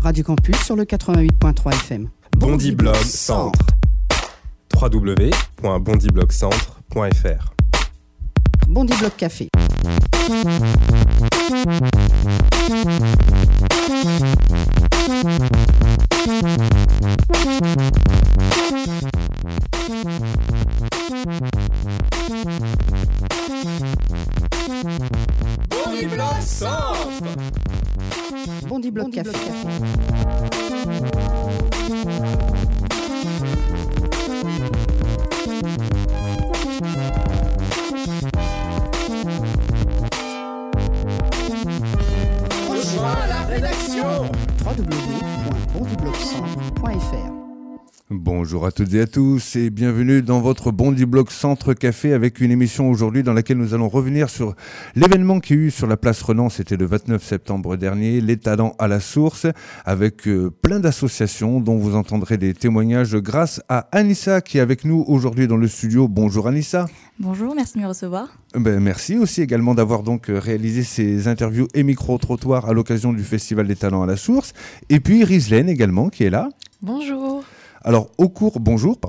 Radio Campus sur le 88.3 FM. Bondiblog Centre. www.bondiblogcentre.fr. Bondiblog Café. Bondiblog Centre. Bondiblog Café. Rejoins la rédaction. www.bondiblogcentre.fr. Bonjour à toutes et à tous et bienvenue dans votre Bondiblog Centre Café avec une émission aujourd'hui dans laquelle nous allons revenir sur l'événement qui a eu sur la place Renan, c'était le 29 septembre dernier, les talents à la source, avec plein d'associations dont vous entendrez des témoignages grâce à Anissa qui est avec nous aujourd'hui dans le studio. Bonjour Anissa. Bonjour, merci de me recevoir. Merci aussi également d'avoir donc réalisé ces interviews et micro-trottoirs à l'occasion du Festival des talents à la source. Et puis Rislaine également qui est là. Bonjour. Alors, au cours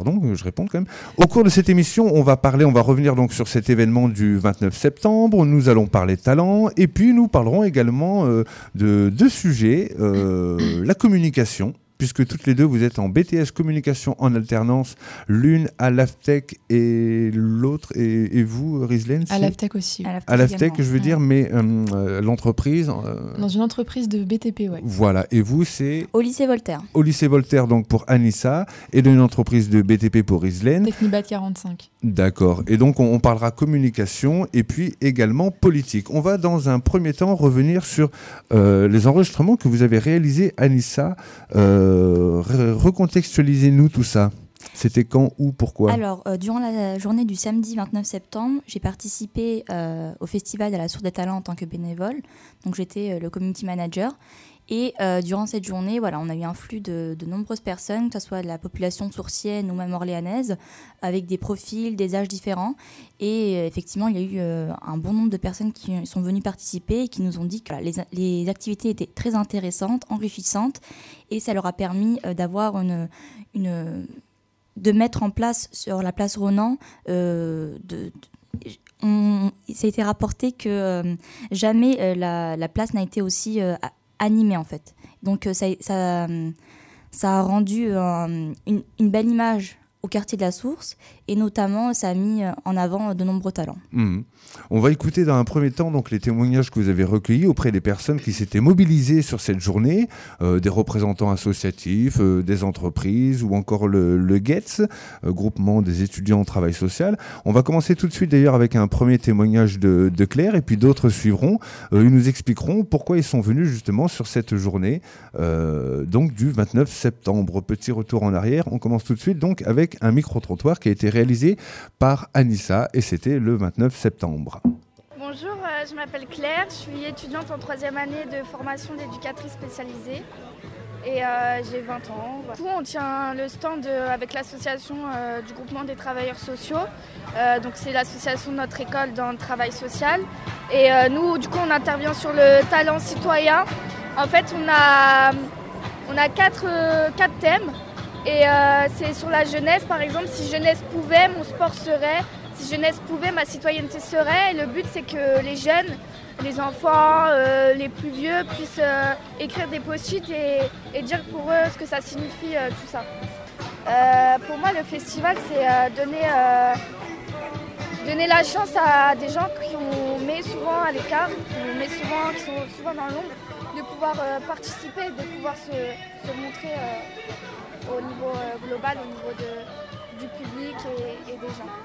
de cette émission, on va revenir donc sur cet événement du 29 septembre. Nous allons parler talent et puis nous parlerons également de deux sujets, la communication. Puisque toutes les deux, vous êtes en BTS communication en alternance, l'une à l'AFTEC et l'autre, et vous, Rislaine à l'AFTEC aussi. À l'AFTEC, je veux dire, mais l'entreprise... Dans une entreprise de BTP, ouais. Voilà, et vous, c'est... Au lycée Voltaire. Au lycée Voltaire, donc pour Anissa, et d'une entreprise de BTP pour Rislaine. Technibat 45. D'accord, et donc on parlera communication et puis également politique. On va dans un premier temps revenir sur les enregistrements que vous avez réalisés, Anissa. Recontextualisez-nous tout ça. C'était quand, où, pourquoi ? Alors, durant la journée du samedi 29 septembre, j'ai participé au Festival à la Source des Talents en tant que bénévole. Donc, j'étais le community manager. Et durant cette journée, voilà, on a eu un flux de nombreuses personnes, que ce soit de la population sourcienne ou même orléanaise, avec des profils, des âges différents. Et effectivement, il y a eu un bon nombre de personnes qui sont venues participer et qui nous ont dit que les activités étaient très intéressantes, enrichissantes. Et ça leur a permis d'avoir de mettre en place sur la place Renan, ça a été rapporté que jamais la place n'a été aussi animée en fait. Donc ça a rendu une belle image au quartier de la Source et notamment ça a mis en avant de nombreux talents. On va écouter dans un premier temps donc, les témoignages que vous avez recueillis auprès des personnes qui s'étaient mobilisées sur cette journée, des représentants associatifs, des entreprises ou encore le GETS, groupement des étudiants en travail social. On va commencer tout de suite d'ailleurs avec un premier témoignage de Claire et puis d'autres suivront. Ils nous expliqueront pourquoi ils sont venus justement sur cette journée donc du 29 septembre. Petit retour en arrière, on commence tout de suite donc avec un micro-trottoir qui a été réalisé par Anissa et c'était le 29 septembre. Bonjour, je m'appelle Claire, je suis étudiante en 3e année de formation d'éducatrice spécialisée et j'ai 20 ans. Voilà. Du coup, on tient le stand avec l'association du groupement des travailleurs sociaux. Donc c'est l'association de notre école dans le travail social. Et nous, du coup, on intervient sur le talent citoyen. En fait, on a 4 thèmes. Et c'est sur la jeunesse, par exemple, si jeunesse pouvait, mon sport serait, si jeunesse pouvait, ma citoyenneté serait. Et le but, c'est que les jeunes, les enfants, les plus vieux puissent écrire des post-it et dire pour eux ce que ça signifie, tout ça. Pour moi, le festival, c'est donner la chance à des gens qu'on met souvent à l'écart, qui sont souvent dans l'ombre, de pouvoir participer, de pouvoir se montrer au niveau global, au niveau du public et des gens.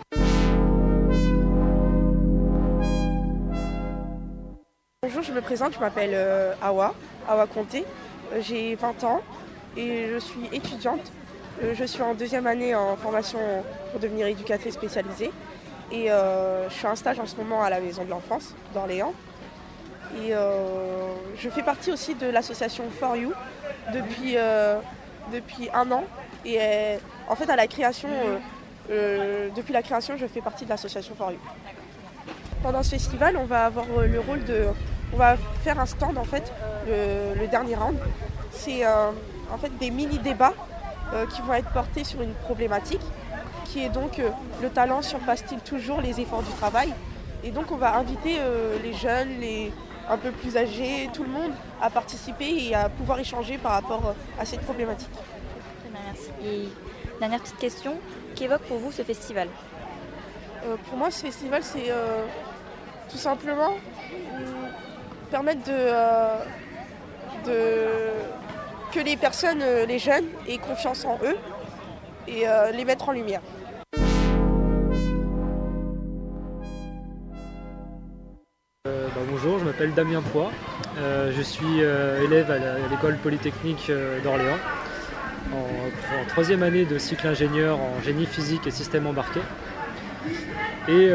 Bonjour, je me présente, je m'appelle Awa Conté, j'ai 20 ans et je suis étudiante. Je suis en 2e année en formation pour devenir éducatrice spécialisée et je suis en stage en ce moment à la Maison de l'Enfance d'Orléans. Et je fais partie aussi de l'association For You depuis 1 an. Et en fait, depuis la création, je fais partie de l'association For You. Pendant ce festival, on va avoir le rôle on va faire un stand en fait, le dernier round. c'est en fait des mini-débats qui vont être portés sur une problématique qui est donc le talent surpasse-t-il toujours les efforts du travail. Et donc on va inviter les jeunes, les un peu plus âgés, tout le monde à participer et à pouvoir échanger par rapport à cette problématique. Très bien, merci. Et dernière petite question, qu'évoque pour vous ce festival ? Pour moi, ce festival, c'est tout simplement permettre que les personnes, les jeunes, aient confiance en eux et les mettre en lumière. Bonjour, je m'appelle Damien Poix. Je suis élève à l'école polytechnique d'Orléans en troisième année de cycle ingénieur en génie physique et système embarqué. Et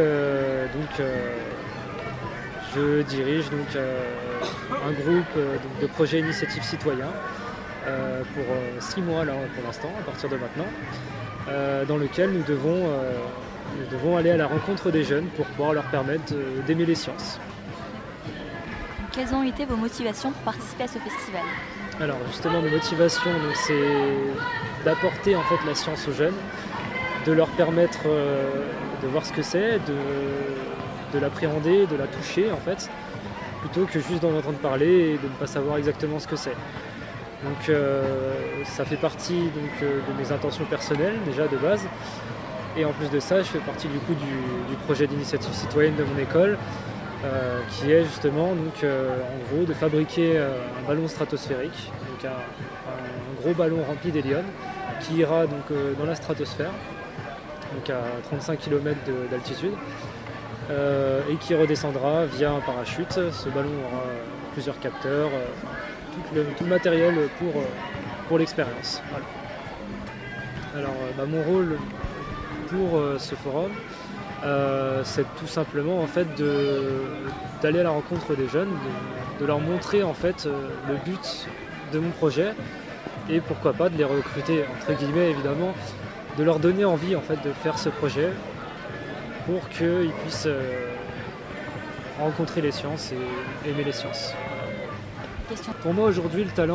je dirige un groupe de projets initiatives citoyens pour 6 mois là, pour l'instant, à partir de maintenant, dans lequel nous devons aller à la rencontre des jeunes pour pouvoir leur permettre d'aimer les sciences. Quelles ont été vos motivations pour participer à ce festival ? Alors justement, nos motivations, c'est d'apporter en fait la science aux jeunes, de leur permettre de voir ce que c'est, de l'appréhender, de la toucher en fait, plutôt que juste d'en entendre parler et de ne pas savoir exactement ce que c'est. Donc ça fait partie de mes intentions personnelles déjà de base, et en plus de ça, je fais partie du coup du projet d'initiative citoyenne de mon école, qui est justement en gros de fabriquer un ballon stratosphérique, donc un gros ballon rempli d'hélium qui ira dans la stratosphère, donc à 35 km d'altitude, et qui redescendra via un parachute. Ce ballon aura plusieurs capteurs, tout le matériel pour l'expérience. Voilà. Alors mon rôle pour ce forum, c'est tout simplement en fait d'aller à la rencontre des jeunes, de leur montrer en fait le but de mon projet et pourquoi pas de les recruter entre guillemets évidemment, de leur donner envie en fait de faire ce projet pour qu'ils puissent rencontrer les sciences et aimer les sciences. Question. Pour moi aujourd'hui le talent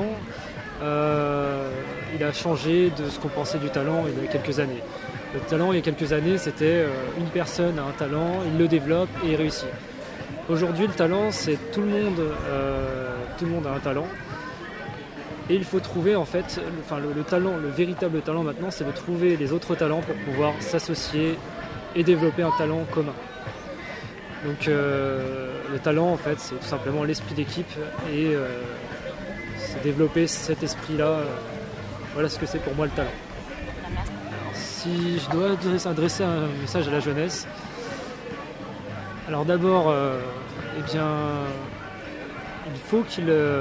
il a changé de ce qu'on pensait du talent il y a quelques années. Le talent, il y a quelques années, c'était une personne a un talent, il le développe et il réussit. Aujourd'hui, le talent, c'est tout le monde a un talent. Et il faut trouver, en fait, le talent, le véritable talent maintenant, c'est de trouver les autres talents pour pouvoir s'associer et développer un talent commun. Donc, le talent, en fait, c'est tout simplement l'esprit d'équipe et c'est développer cet esprit-là. Voilà ce que c'est pour moi le talent. Si je dois adresser un message à la jeunesse, alors d'abord, il faut qu'il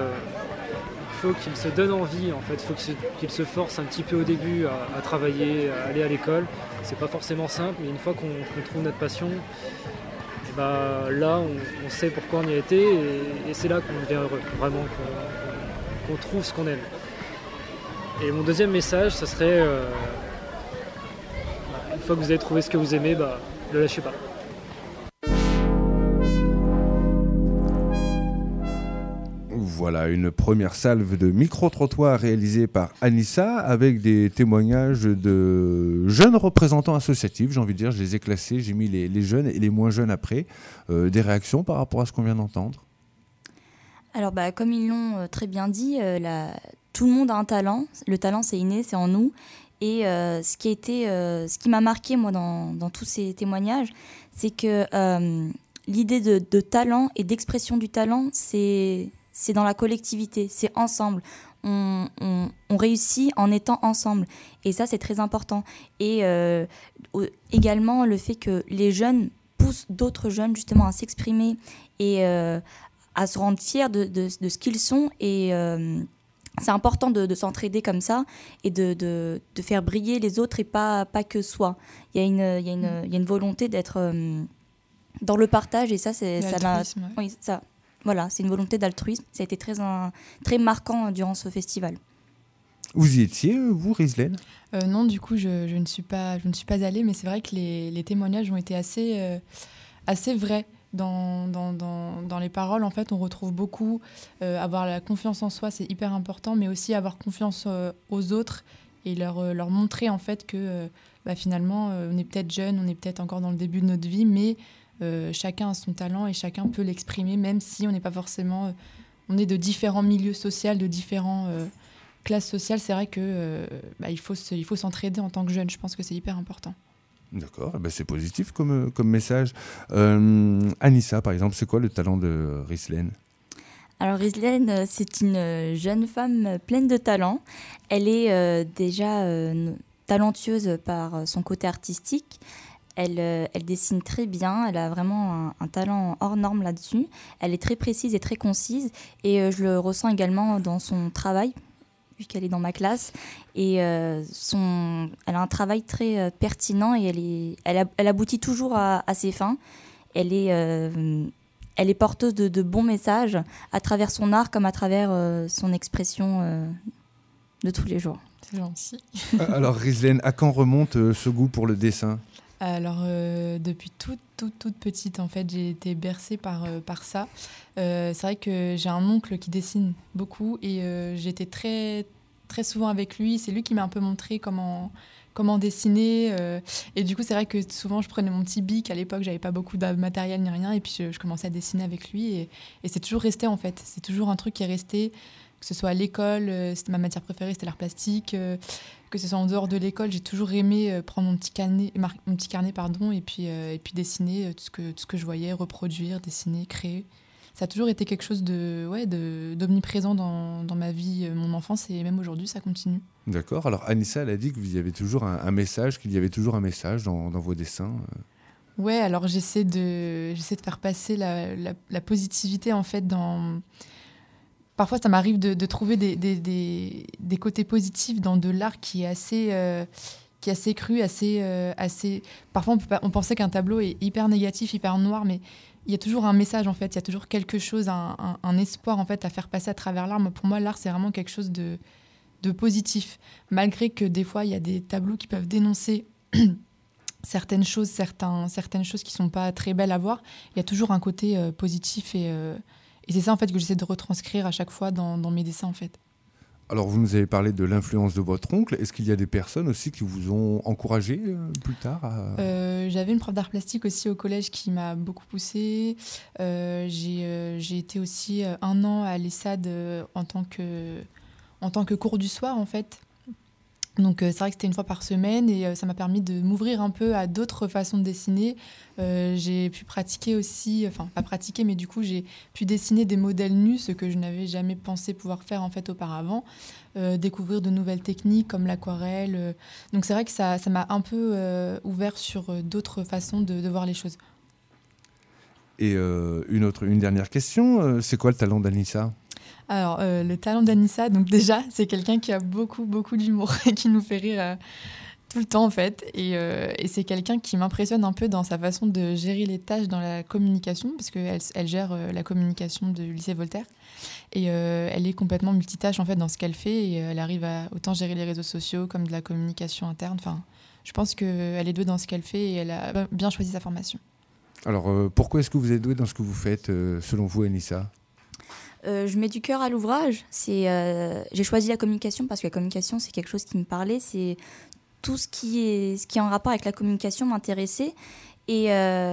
se donne envie, en fait, il faut qu'il se force un petit peu au début à travailler, à aller à l'école. C'est pas forcément simple, mais une fois qu'on trouve notre passion, là on sait pourquoi on y a été et c'est là qu'on devient heureux, vraiment qu'on trouve ce qu'on aime. Et mon deuxième message, ça serait une fois que vous avez trouvé ce que vous aimez, ne lâchez pas. Voilà une première salve de micro-trottoir réalisée par Anissa avec des témoignages de jeunes représentants associatifs. J'ai envie de dire, je les ai classés, j'ai mis les jeunes et les moins jeunes après. Des réactions par rapport à ce qu'on vient d'entendre ? Alors comme ils l'ont très bien dit, tout le monde a un talent. Le talent c'est inné, c'est en nous. Et ce qui m'a marqué moi dans tous ces témoignages, c'est que l'idée de talent et d'expression du talent, c'est dans la collectivité, c'est ensemble. On réussit en étant ensemble. Et ça, c'est très important. Et également, le fait que les jeunes poussent d'autres jeunes justement à s'exprimer et à se rendre fiers de ce qu'ils sont. Et c'est important de s'entraider comme ça et de faire briller les autres et pas que soi. Il y a une volonté d'être dans le partage et ça, voilà, c'est une volonté d'altruisme. Ça a été très marquant durant ce festival. Vous y étiez, vous, Rislaine ? Non, du coup, je ne suis pas allée, mais c'est vrai que les témoignages ont été assez vrais. dans les paroles, en fait, on retrouve beaucoup avoir la confiance en soi, c'est hyper important, mais aussi avoir confiance aux autres et leur montrer en fait que finalement, on est peut-être jeune, on est peut-être encore dans le début de notre vie, mais chacun a son talent et chacun peut l'exprimer, même si on n'est pas forcément... on est de différents milieux sociaux, de différentes classes sociales. C'est vrai que il faut s'entraider en tant que jeune. Je pense que c'est hyper important. D'accord, c'est positif comme message. Anissa, par exemple, c'est quoi le talent de Rislaine ? Alors Rislaine, c'est une jeune femme pleine de talent. Elle est déjà talentueuse par son côté artistique. Elle dessine très bien, elle a vraiment un talent hors norme là-dessus. Elle est très précise et très concise et je le ressens également dans son travail, vu qu'elle est dans ma classe. Et elle a un travail très pertinent et elle aboutit toujours à ses fins. Elle est porteuse de bons messages à travers son art comme à travers son expression de tous les jours. C'est gentil. Alors Rislaine, à quand remonte ce goût pour le dessin ? Alors, depuis toute petite, en fait, j'ai été bercée par ça. C'est vrai que j'ai un oncle qui dessine beaucoup et j'étais très, très souvent avec lui. C'est lui qui m'a un peu montré comment dessiner. Et du coup, c'est vrai que souvent, je prenais mon petit bic. À l'époque, j'avais pas beaucoup de matériel ni rien. Et puis, je commençais à dessiner avec lui. Et c'est toujours resté, en fait. C'est toujours un truc qui est resté, que ce soit à l'école, c'était ma matière préférée, c'était l'art plastique. Que ce soit en dehors de l'école, j'ai toujours aimé prendre mon petit carnet, et puis dessiner tout ce que je voyais, reproduire, dessiner, créer. Ça a toujours été quelque chose d'omniprésent dans ma vie, mon enfance, et même aujourd'hui, ça continue. D'accord. Alors Anissa, elle a dit que vous y avez toujours un message, qu'il y avait toujours un message dans vos dessins. Ouais, alors j'essaie de faire passer la positivité, en fait, dans... Parfois, ça m'arrive de trouver des côtés positifs dans de l'art qui est assez cru, assez... Parfois, on pensait qu'un tableau est hyper négatif, hyper noir, mais il y a toujours un message, en fait. Il y a toujours quelque chose, un espoir, en fait, à faire passer à travers l'art. Pour moi, l'art, c'est vraiment quelque chose de positif. Malgré que, des fois, il y a des tableaux qui peuvent dénoncer certaines choses qui sont pas très belles à voir. Il y a toujours un côté positif et c'est ça, en fait, que j'essaie de retranscrire à chaque fois dans mes dessins, en fait. Alors, vous nous avez parlé de l'influence de votre oncle. Est-ce qu'il y a des personnes aussi qui vous ont encouragé plus tard J'avais une prof d'art plastique aussi au collège qui m'a beaucoup poussée. J'ai été aussi 1 an à l'ESSAD en tant que cours du soir, en fait. Donc c'est vrai que c'était 1 fois par semaine et ça m'a permis de m'ouvrir un peu à d'autres façons de dessiner. J'ai pu pratiquer aussi, enfin pas pratiquer, mais du coup j'ai pu dessiner des modèles nus, ce que je n'avais jamais pensé pouvoir faire en fait auparavant. Découvrir de nouvelles techniques comme l'aquarelle. Donc c'est vrai que ça m'a un peu ouvert sur d'autres façons de voir les choses. Et une dernière question, c'est quoi le talent d'Anissa ? Alors, le talent d'Anissa, donc déjà, c'est quelqu'un qui a beaucoup, beaucoup d'humour et qui nous fait rire tout le temps, en fait. Et c'est quelqu'un qui m'impressionne un peu dans sa façon de gérer les tâches dans la communication, parce qu'elle gère la communication du lycée Voltaire. Et elle est complètement multitâche, en fait, dans ce qu'elle fait. Et elle arrive à autant gérer les réseaux sociaux comme de la communication interne. Enfin, je pense qu'elle est douée dans ce qu'elle fait et elle a bien choisi sa formation. Alors, pourquoi est-ce que vous êtes douée dans ce que vous faites, selon vous, Anissa ? Je mets du cœur à l'ouvrage. J'ai choisi la communication parce que la communication, c'est quelque chose qui me parlait. C'est tout ce qui est en rapport avec la communication m'intéressait. Et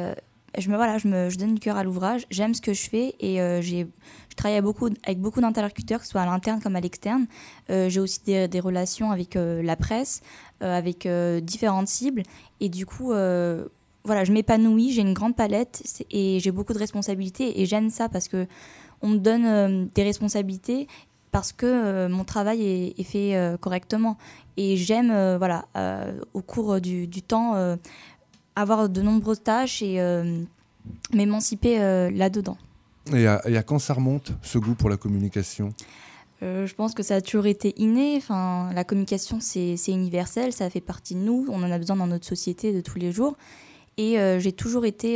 je donne du cœur à l'ouvrage. J'aime ce que je fais et je travaille avec beaucoup d'interlocuteurs, que ce soit à l'interne comme à l'externe. J'ai aussi des relations avec la presse, avec différentes cibles. Et du coup, je m'épanouis. J'ai une grande palette et j'ai beaucoup de responsabilités. Et j'aime ça parce que on me donne des responsabilités parce que mon travail est fait correctement. Et j'aime, au cours du temps, avoir de nombreuses tâches et m'émanciper là-dedans. Et à quand ça remonte, ce goût pour la communication ? Je pense que ça a toujours été inné. Enfin, la communication, c'est universel, ça fait partie de nous. On en a besoin dans notre société de tous les jours. Et j'ai toujours été...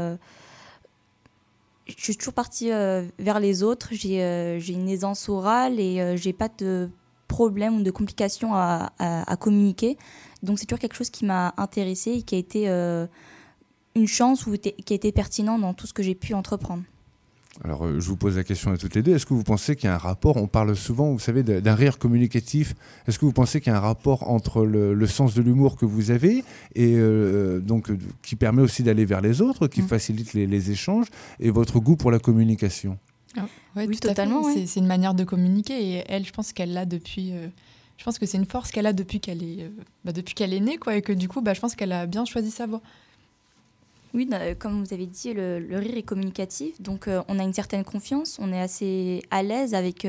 je suis toujours partie vers les autres. J'ai une aisance orale et j'ai pas de problème ou de complications à communiquer. Donc c'est toujours quelque chose qui m'a intéressée et qui a été une chance ou qui a été pertinent dans tout ce que j'ai pu entreprendre. Alors, je vous pose la question à toutes les deux. Est-ce que vous pensez qu'il y a un rapport, on parle souvent, vous savez, d'un rire communicatif. Est-ce que vous pensez qu'il y a un rapport entre le sens de l'humour que vous avez et donc qui permet aussi d'aller vers les autres, qui facilite les échanges, et votre goût pour la communication? Oui, tout totalement. À fait. Ouais. C'est une manière de communiquer et elle, je pense qu'elle l'a depuis. Je pense que c'est une force qu'elle a depuis qu'elle est née, quoi, et que du coup, je pense qu'elle a bien choisi sa voie. Oui, comme vous avez dit, le rire est communicatif, donc on a une certaine confiance, on est assez à l'aise avec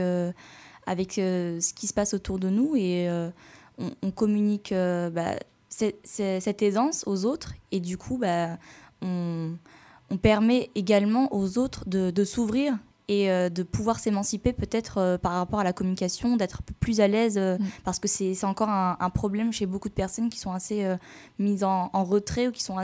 ce qui se passe autour de nous et on communique cette aisance aux autres et du coup, on permet également aux autres de s'ouvrir et de pouvoir s'émanciper peut-être par rapport à la communication, d'être un peu plus à l'aise parce que c'est encore un problème chez beaucoup de personnes qui sont assez mises en retrait ou qui sont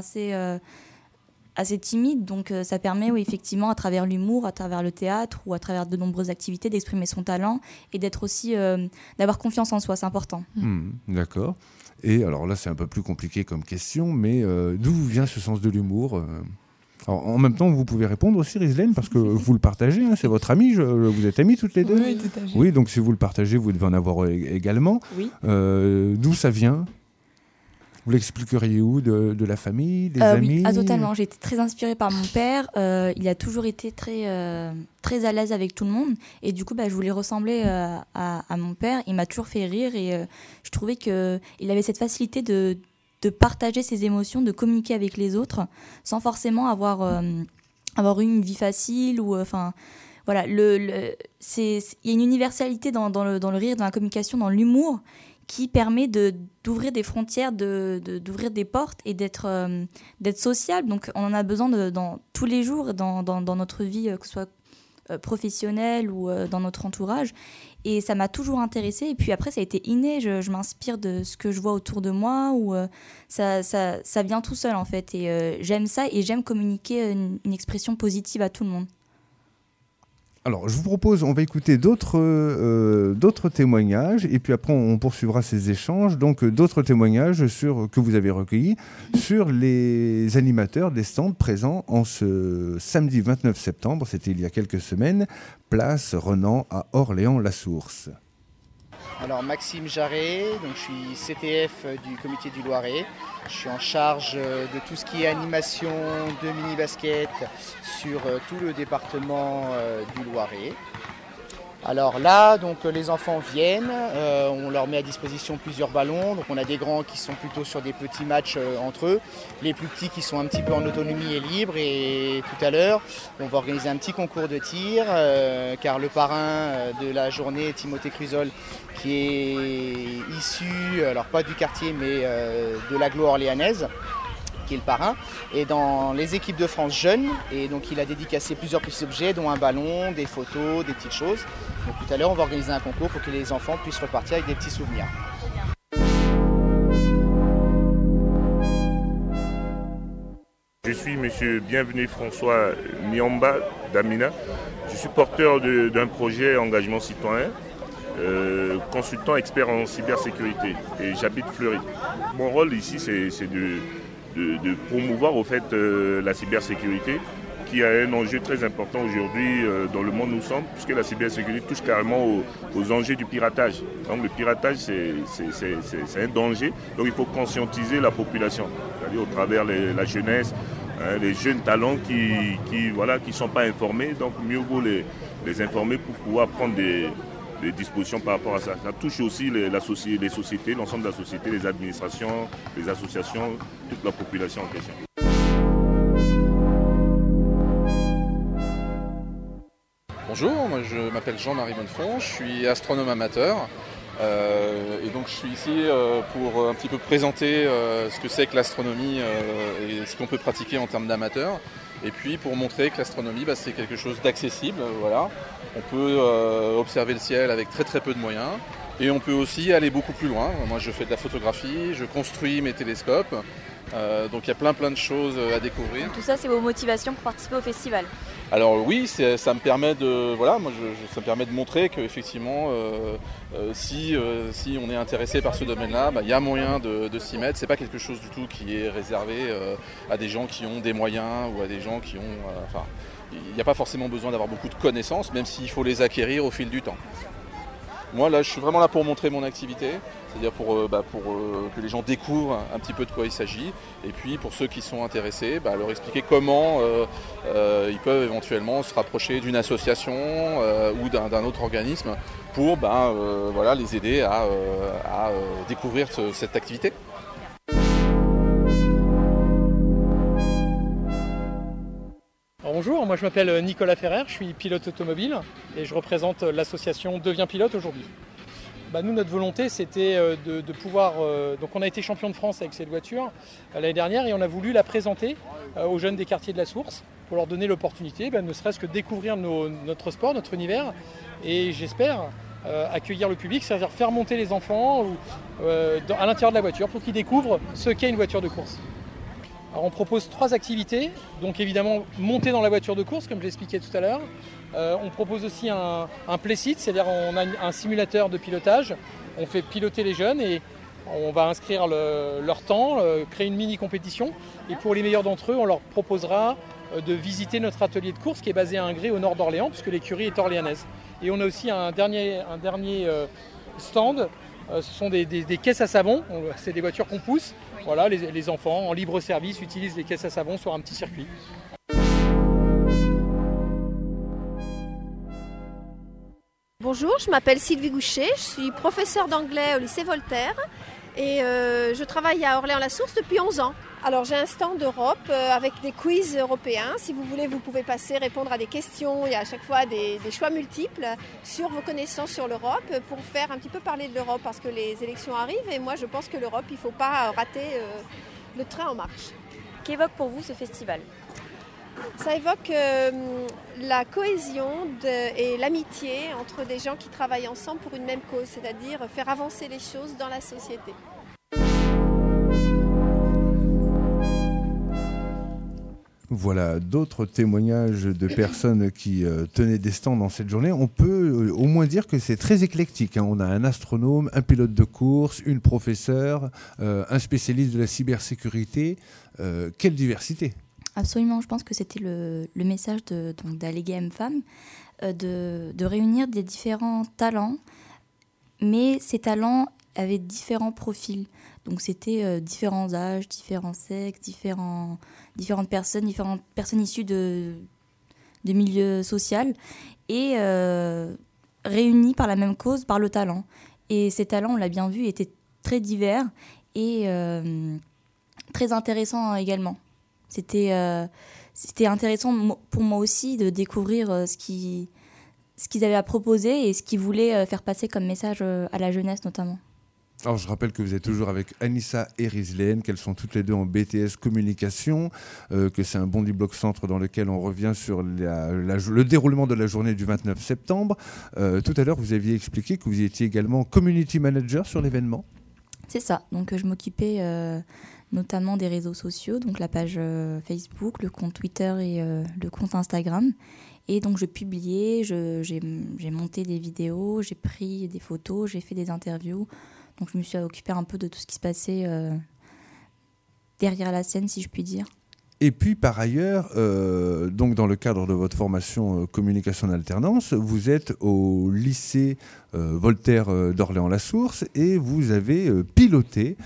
assez timide, donc ça permet effectivement à travers l'humour, à travers le théâtre ou à travers de nombreuses activités d'exprimer son talent et d'être aussi d'avoir confiance en soi, c'est important. D'accord. Et alors là c'est un peu plus compliqué comme question, mais d'où vient ce sens de l'humour? Alors, en même temps vous pouvez répondre aussi, Rizlaine, parce que vous le partagez, hein, c'est votre ami, vous êtes amis toutes les deux? Oui, tout à fait. Oui, donc si vous le partagez, vous devez en avoir également. Oui. D'où ça vient? Vous l'expliqueriez où? De la famille, des amis? Oui, totalement. J'ai été très inspirée par mon père. Il a toujours été très à l'aise avec tout le monde. Et du coup, je voulais ressembler à mon père. Il m'a toujours fait rire. Et je trouvais qu'il avait cette facilité de partager ses émotions, de communiquer avec les autres, sans forcément avoir eu une vie facile. Voilà, il y a une universalité dans le rire, dans la communication, dans l'humour, qui permet d'ouvrir des frontières, d'ouvrir des portes et d'être sociable. Donc on en a besoin dans tous les jours, dans notre vie, que ce soit professionnelle ou dans notre entourage. Et ça m'a toujours intéressée. Et puis après, ça a été inné. Je m'inspire de ce que je vois autour de moi, ou ça vient tout seul en fait. Et j'aime ça et j'aime communiquer une expression positive à tout le monde. Alors, je vous propose, on va écouter d'autres témoignages et puis après, on poursuivra ces échanges. Donc, d'autres témoignages que vous avez recueillis sur les animateurs des stands présents en ce samedi 29 septembre, c'était il y a quelques semaines, place Renan à Orléans-la-Source. Alors Maxime Jarret, donc je suis CTF du comité du Loiret. Je suis en charge de tout ce qui est animation de mini-basket sur tout le département du Loiret. Alors là, donc, les enfants viennent, on leur met à disposition plusieurs ballons. Donc on a des grands qui sont plutôt sur des petits matchs entre eux, les plus petits qui sont un petit peu en autonomie et libres. Et tout à l'heure, on va organiser un petit concours de tir, car le parrain de la journée, Timothée Cruzol, qui est issu, alors pas du quartier, mais de l'agglo orléanaise, qui est le parrain, et dans les équipes de France jeunes, et donc il a dédicacé plusieurs petits objets, dont un ballon, des photos, des petites choses. Donc tout à l'heure, on va organiser un concours pour que les enfants puissent repartir avec des petits souvenirs. Je suis monsieur Bienvenu François Miamba d'Amina. Je suis porteur d'un projet engagement citoyen, consultant expert en cybersécurité, et j'habite Fleury. Mon rôle ici, c'est de promouvoir au fait la cybersécurité, qui a un enjeu très important aujourd'hui dans le monde où nous sommes, puisque la cybersécurité touche carrément aux enjeux du piratage. Donc le piratage, c'est un danger, donc il faut conscientiser la population, c'est-à-dire au travers la jeunesse, les jeunes talents qui sont pas informés, donc mieux vaut les informer pour pouvoir prendre des dispositions par rapport à ça. Ça touche aussi les sociétés, l'ensemble de la société, les administrations, les associations, toute la population en question. Bonjour, moi je m'appelle Jean-Marie Bonnefond, je suis astronome amateur et donc je suis ici pour un petit peu présenter ce que c'est que l'astronomie et ce qu'on peut pratiquer en termes d'amateur, et puis pour montrer que l'astronomie c'est quelque chose d'accessible. Voilà. On peut observer le ciel avec très très peu de moyens, et on peut aussi aller beaucoup plus loin. Moi je fais de la photographie, je construis mes télescopes, Donc il y a plein de choses à découvrir. Tout ça, c'est vos motivations pour participer au festival? Alors oui, ça me permet ça me permet de montrer qu'effectivement, si on est intéressé par ce domaine-là, il y a moyen de s'y mettre. C'est pas quelque chose du tout qui est réservé à des gens qui ont des moyens ou à des gens qui ont... il n'y a pas forcément besoin d'avoir beaucoup de connaissances, même s'il faut les acquérir au fil du temps. Moi, là, je suis vraiment là pour montrer mon activité, c'est-à-dire pour que les gens découvrent un petit peu de quoi il s'agit. Et puis, pour ceux qui sont intéressés, leur expliquer comment ils peuvent éventuellement se rapprocher d'une association ou d'un autre organisme pour les aider à découvrir cette activité. Bonjour, moi je m'appelle Nicolas Ferrer, je suis pilote automobile et je représente l'association Deviens Pilote aujourd'hui. Nous, notre volonté, c'était de pouvoir... donc on a été champion de France avec cette voiture l'année dernière et on a voulu la présenter aux jeunes des quartiers de la Source pour leur donner l'opportunité, ne serait-ce que de découvrir notre sport, notre univers et j'espère accueillir le public, c'est-à-dire faire monter les enfants à l'intérieur de la voiture pour qu'ils découvrent ce qu'est une voiture de course. Alors on propose 3 activités, donc évidemment monter dans la voiture de course comme je l'expliquais tout à l'heure. On propose aussi un play-sit, c'est-à-dire on a un simulateur de pilotage. On fait piloter les jeunes et on va inscrire leur temps, créer une mini-compétition. Et pour les meilleurs d'entre eux, on leur proposera de visiter notre atelier de course qui est basé à Ingré au nord d'Orléans, puisque l'écurie est orléanaise. Et on a aussi un dernier stand. Ce sont des caisses à savon, c'est des voitures qu'on pousse. Voilà, les enfants en libre service utilisent les caisses à savon sur un petit circuit. Bonjour, je m'appelle Sylvie Goucher, je suis professeure d'anglais au lycée Voltaire et je travaille à Orléans-la-Source depuis 11 ans. Alors j'ai un stand d'Europe avec des quiz européens. Si vous voulez, vous pouvez passer, répondre à des questions. Il y a à chaque fois des choix multiples sur vos connaissances sur l'Europe pour faire un petit peu parler de l'Europe parce que les élections arrivent et moi je pense que l'Europe, il ne faut pas rater le train en marche. Qu'évoque pour vous ce festival ? Ça évoque la cohésion et l'amitié entre des gens qui travaillent ensemble pour une même cause, c'est-à-dire faire avancer les choses dans la société. Voilà d'autres témoignages de personnes qui tenaient des stands dans cette journée. On peut au moins dire que c'est très éclectique. On a un astronome, un pilote de course, une professeure, un spécialiste de la cybersécurité. Quelle diversité! Absolument, je pense que c'était le message d'Allégué Femmes, de réunir des différents talents, mais ces talents avaient différents profils. Donc c'était différents âges, différents sexes, différentes personnes issues de milieux sociaux et réunies par la même cause, par le talent. Et ces talents, on l'a bien vu, étaient très divers et très intéressants également. C'était intéressant pour moi aussi de découvrir ce qu'ils avaient à proposer et ce qu'ils voulaient faire passer comme message à la jeunesse notamment. Alors je rappelle que vous êtes toujours avec Anissa et Rizlaine, qu'elles sont toutes les deux en BTS communication, que c'est un Bondy Block Centre dans lequel on revient sur le déroulement de la journée du 29 septembre. Tout à l'heure, vous aviez expliqué que vous étiez également community manager sur l'événement. C'est ça, donc je m'occupais notamment des réseaux sociaux, donc la page Facebook, le compte Twitter et le compte Instagram. Et donc je publiais, j'ai monté des vidéos, j'ai pris des photos, j'ai fait des interviews. Donc je me suis occupée un peu de tout ce qui se passait derrière la scène, si je puis dire. Et puis par ailleurs, donc dans le cadre de votre formation communication d'alternance, vous êtes au lycée Voltaire d'Orléans-la-Source et vous avez piloté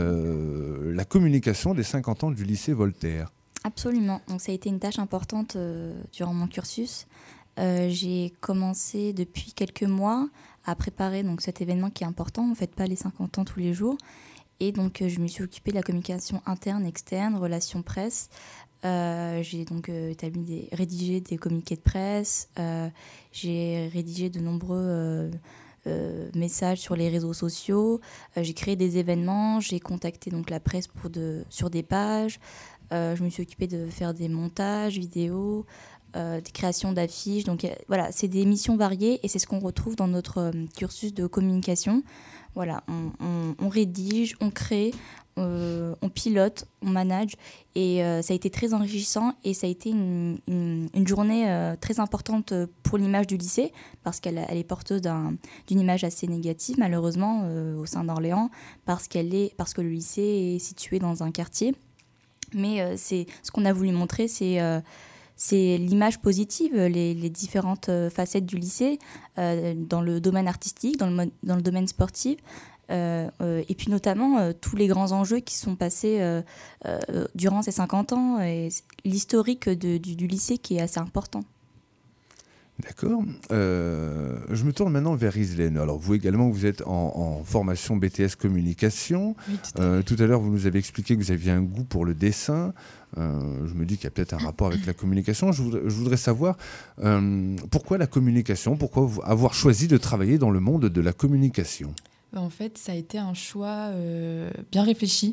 la communication des 50 ans du lycée Voltaire. Absolument, donc ça a été une tâche importante durant mon cursus. J'ai commencé depuis quelques mois à préparer donc, cet événement qui est important. On ne fête pas les 50 ans tous les jours. Et donc, je me suis occupée de la communication interne, externe, relations presse. J'ai donc rédigé des communiqués de presse. J'ai rédigé de nombreux messages sur les réseaux sociaux. J'ai créé des événements. J'ai contacté donc, la presse sur des pages. Je me suis occupée de faire des montages vidéo. des créations d'affiches. Donc voilà, c'est des missions variées et c'est ce qu'on retrouve dans notre cursus de communication. Voilà, on rédige, on crée, on pilote, on manage et ça a été très enrichissant et ça a été une journée très importante pour l'image du lycée parce qu'elle est porteuse d'une image assez négative malheureusement au sein d'Orléans parce que le lycée est situé dans un quartier. Mais c'est ce qu'on a voulu montrer, c'est l'image positive, les différentes facettes du lycée dans le domaine artistique, dans le domaine sportif, et puis notamment tous les grands enjeux qui sont passés durant ces 50 ans et l'historique du lycée qui est assez important. D'accord. Je me tourne maintenant vers Iselène. Alors vous également, vous êtes en formation BTS communication. Oui, tout à l'heure, vous nous avez expliqué que vous aviez un goût pour le dessin. Je me dis qu'il y a peut-être un rapport avec la communication. Je voudrais savoir pourquoi la communication, pourquoi avoir choisi de travailler dans le monde de la communication. En fait, ça a été un choix bien réfléchi.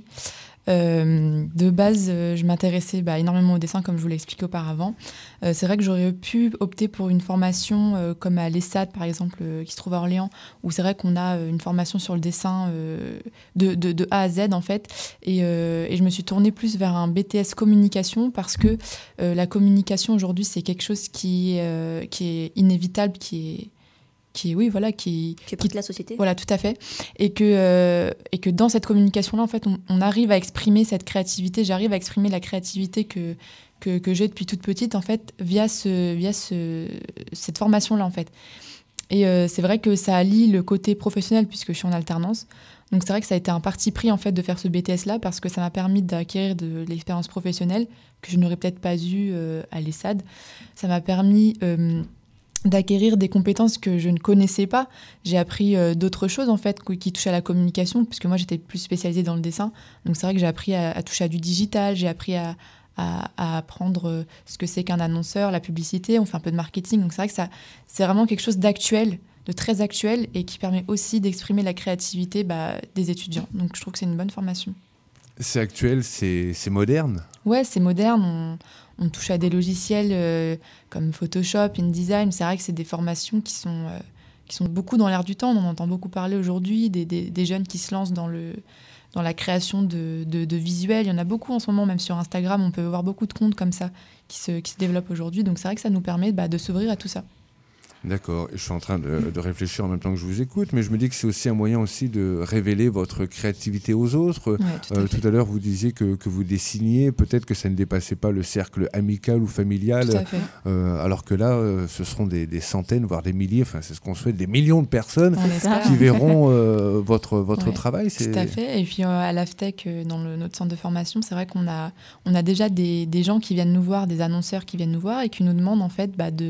De base, je m'intéressais énormément au dessin, comme je vous l'ai expliqué auparavant. C'est vrai que j'aurais pu opter pour une formation comme à l'ESSAD, par exemple, qui se trouve à Orléans, où c'est vrai qu'on a une formation sur le dessin de A à Z, en fait. Et je me suis tournée plus vers un BTS communication parce que la communication, aujourd'hui, c'est quelque chose qui est inévitable, qui fait partie de la société. Voilà, tout à fait. Et que dans cette communication-là, en fait, on arrive à exprimer cette créativité. J'arrive à exprimer la créativité que j'ai depuis toute petite, en fait, via cette formation-là, en fait. Et c'est vrai que ça allie le côté professionnel, puisque je suis en alternance. Donc c'est vrai que ça a été un parti pris, en fait, de faire ce BTS-là, parce que ça m'a permis d'acquérir de l'expérience professionnelle que je n'aurais peut-être pas eue à l'ESSAD. Ça m'a permis d'acquérir des compétences que je ne connaissais pas. J'ai appris d'autres choses, en fait, qui touchent à la communication, puisque moi, j'étais plus spécialisée dans le dessin. Donc, c'est vrai que j'ai appris à toucher à du digital, j'ai appris à apprendre ce que c'est qu'un annonceur, la publicité, on fait un peu de marketing. Donc, c'est vrai que c'est vraiment quelque chose d'actuel, de très actuel, et qui permet aussi d'exprimer la créativité des étudiants. Donc, je trouve que c'est une bonne formation. C'est actuel, c'est moderne ? Ouais, c'est moderne. On touche à des logiciels comme Photoshop, InDesign. C'est vrai que c'est des formations qui sont beaucoup dans l'air du temps. On en entend beaucoup parler aujourd'hui, des jeunes qui se lancent dans la création de visuels. Il y en a beaucoup en ce moment, même sur Instagram. On peut voir beaucoup de comptes comme ça qui se développent aujourd'hui. Donc c'est vrai que ça nous permet de s'ouvrir à tout ça. D'accord, je suis en train de réfléchir en même temps que je vous écoute, mais je me dis que c'est aussi un moyen aussi de révéler votre créativité aux autres. Ouais, tout à l'heure, vous disiez que vous dessiniez, peut-être que ça ne dépassait pas le cercle amical ou familial, tout à fait. Alors que là, ce seront des centaines, voire des milliers, enfin c'est ce qu'on souhaite, des millions de personnes qui verront votre travail. Tout à fait, et puis à l'AFTEC, dans notre centre de formation, c'est vrai qu'on a déjà des gens qui viennent nous voir, des annonceurs qui viennent nous voir et qui nous demandent en fait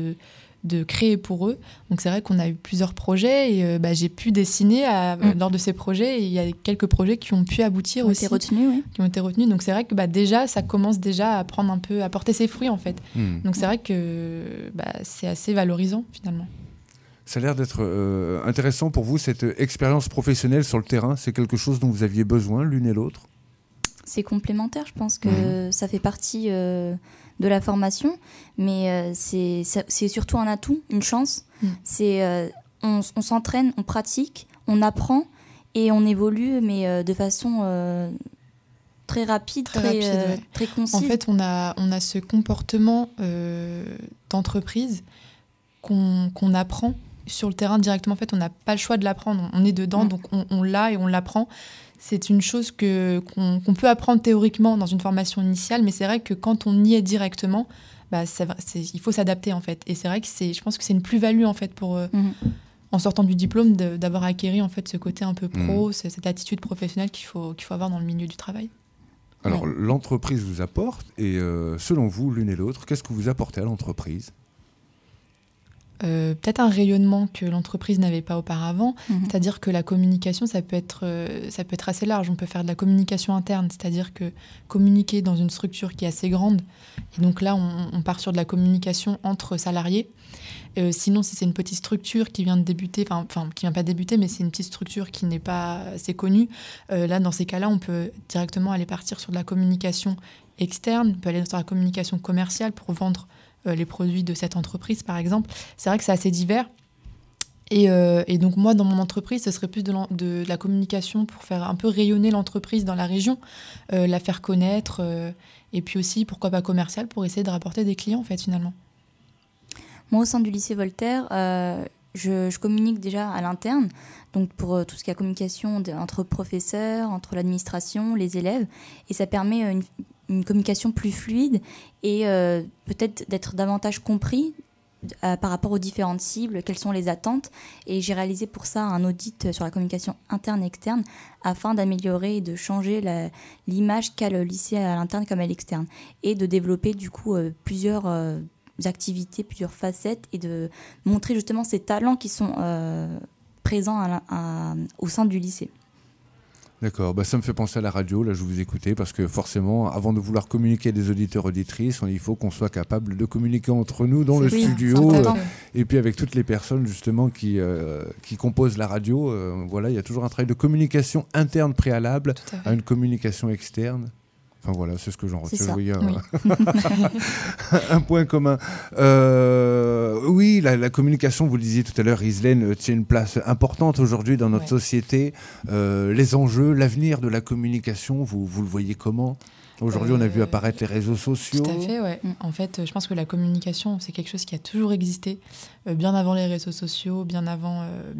de créer pour eux. Donc c'est vrai qu'on a eu plusieurs projets et j'ai pu dessiner lors de ces projets et il y a quelques projets qui ont pu aboutir aussi. Qui ont été retenus. Donc c'est vrai que déjà, ça commence déjà à porter ses fruits en fait. Donc c'est vrai que c'est assez valorisant finalement. Ça a l'air d'être intéressant pour vous, cette expérience professionnelle sur le terrain. C'est quelque chose dont vous aviez besoin l'une et l'autre ? C'est complémentaire, je pense que ça fait partie de la formation, mais c'est surtout un atout, une chance. On s'entraîne, on pratique, on apprend et on évolue, mais de façon très rapide, très concise. En fait, on a ce comportement d'entreprise qu'on apprend sur le terrain directement. En fait, on n'a pas le choix de l'apprendre. On est dedans, donc on l'a et on l'apprend. C'est une chose qu'on peut apprendre théoriquement dans une formation initiale, mais c'est vrai que quand on y est directement, il faut s'adapter en fait. Et c'est vrai que je pense que c'est une plus-value en fait pour en sortant du diplôme d'avoir acquéri en fait ce côté un peu pro, cette attitude professionnelle qu'il faut avoir dans le milieu du travail. Alors l'entreprise vous apporte et selon vous, l'une et l'autre, qu'est-ce que vous apportez à l'entreprise ? Peut-être un rayonnement que l'entreprise n'avait pas auparavant, c'est-à-dire que la communication, ça peut être assez large. On peut faire de la communication interne, c'est-à-dire que communiquer dans une structure qui est assez grande. Et donc là, on part sur de la communication entre salariés. Sinon, si c'est une petite structure qui vient de débuter, qui vient pas débuter, mais c'est une petite structure qui n'est pas assez connue, là, dans ces cas-là, on peut directement aller partir sur de la communication externe, on peut aller sur la communication commerciale pour vendre les produits de cette entreprise, par exemple. C'est vrai que c'est assez divers. Et donc moi, dans mon entreprise, ce serait plus de la communication pour faire un peu rayonner l'entreprise dans la région, la faire connaître, et puis aussi, pourquoi pas commercial, pour essayer de rapporter des clients, en fait, finalement. Moi, au sein du lycée Voltaire, je communique déjà à l'interne, donc pour tout ce qui est la communication entre professeurs, entre l'administration, les élèves, et ça permet une communication plus fluide et peut-être d'être davantage compris par rapport aux différentes cibles, quelles sont les attentes. Et j'ai réalisé pour ça un audit sur la communication interne et externe afin d'améliorer et de changer l'image qu'a le lycée à l'interne comme à l'externe et de développer du coup plusieurs activités, plusieurs facettes et de montrer justement ces talents qui sont présents au sein du lycée. D'accord, ça me fait penser à la radio, là je vous écoutais, parce que forcément, avant de vouloir communiquer des auditeurs auditrices, il faut qu'on soit capable de communiquer entre nous dans le studio, et puis avec toutes les personnes justement qui composent la radio. Voilà, il y a toujours un travail de communication interne préalable à une communication externe. Enfin voilà, c'est ce que j'en retiens. Vous voyez, un point commun. Oui, la communication, vous le disiez tout à l'heure, Iselène, tient une place importante aujourd'hui dans notre société. Les enjeux, l'avenir de la communication, vous le voyez comment ? Aujourd'hui, on a vu apparaître les réseaux sociaux. Tout à fait, ouais. En fait, je pense que la communication, c'est quelque chose qui a toujours existé, bien avant les réseaux sociaux, bien avant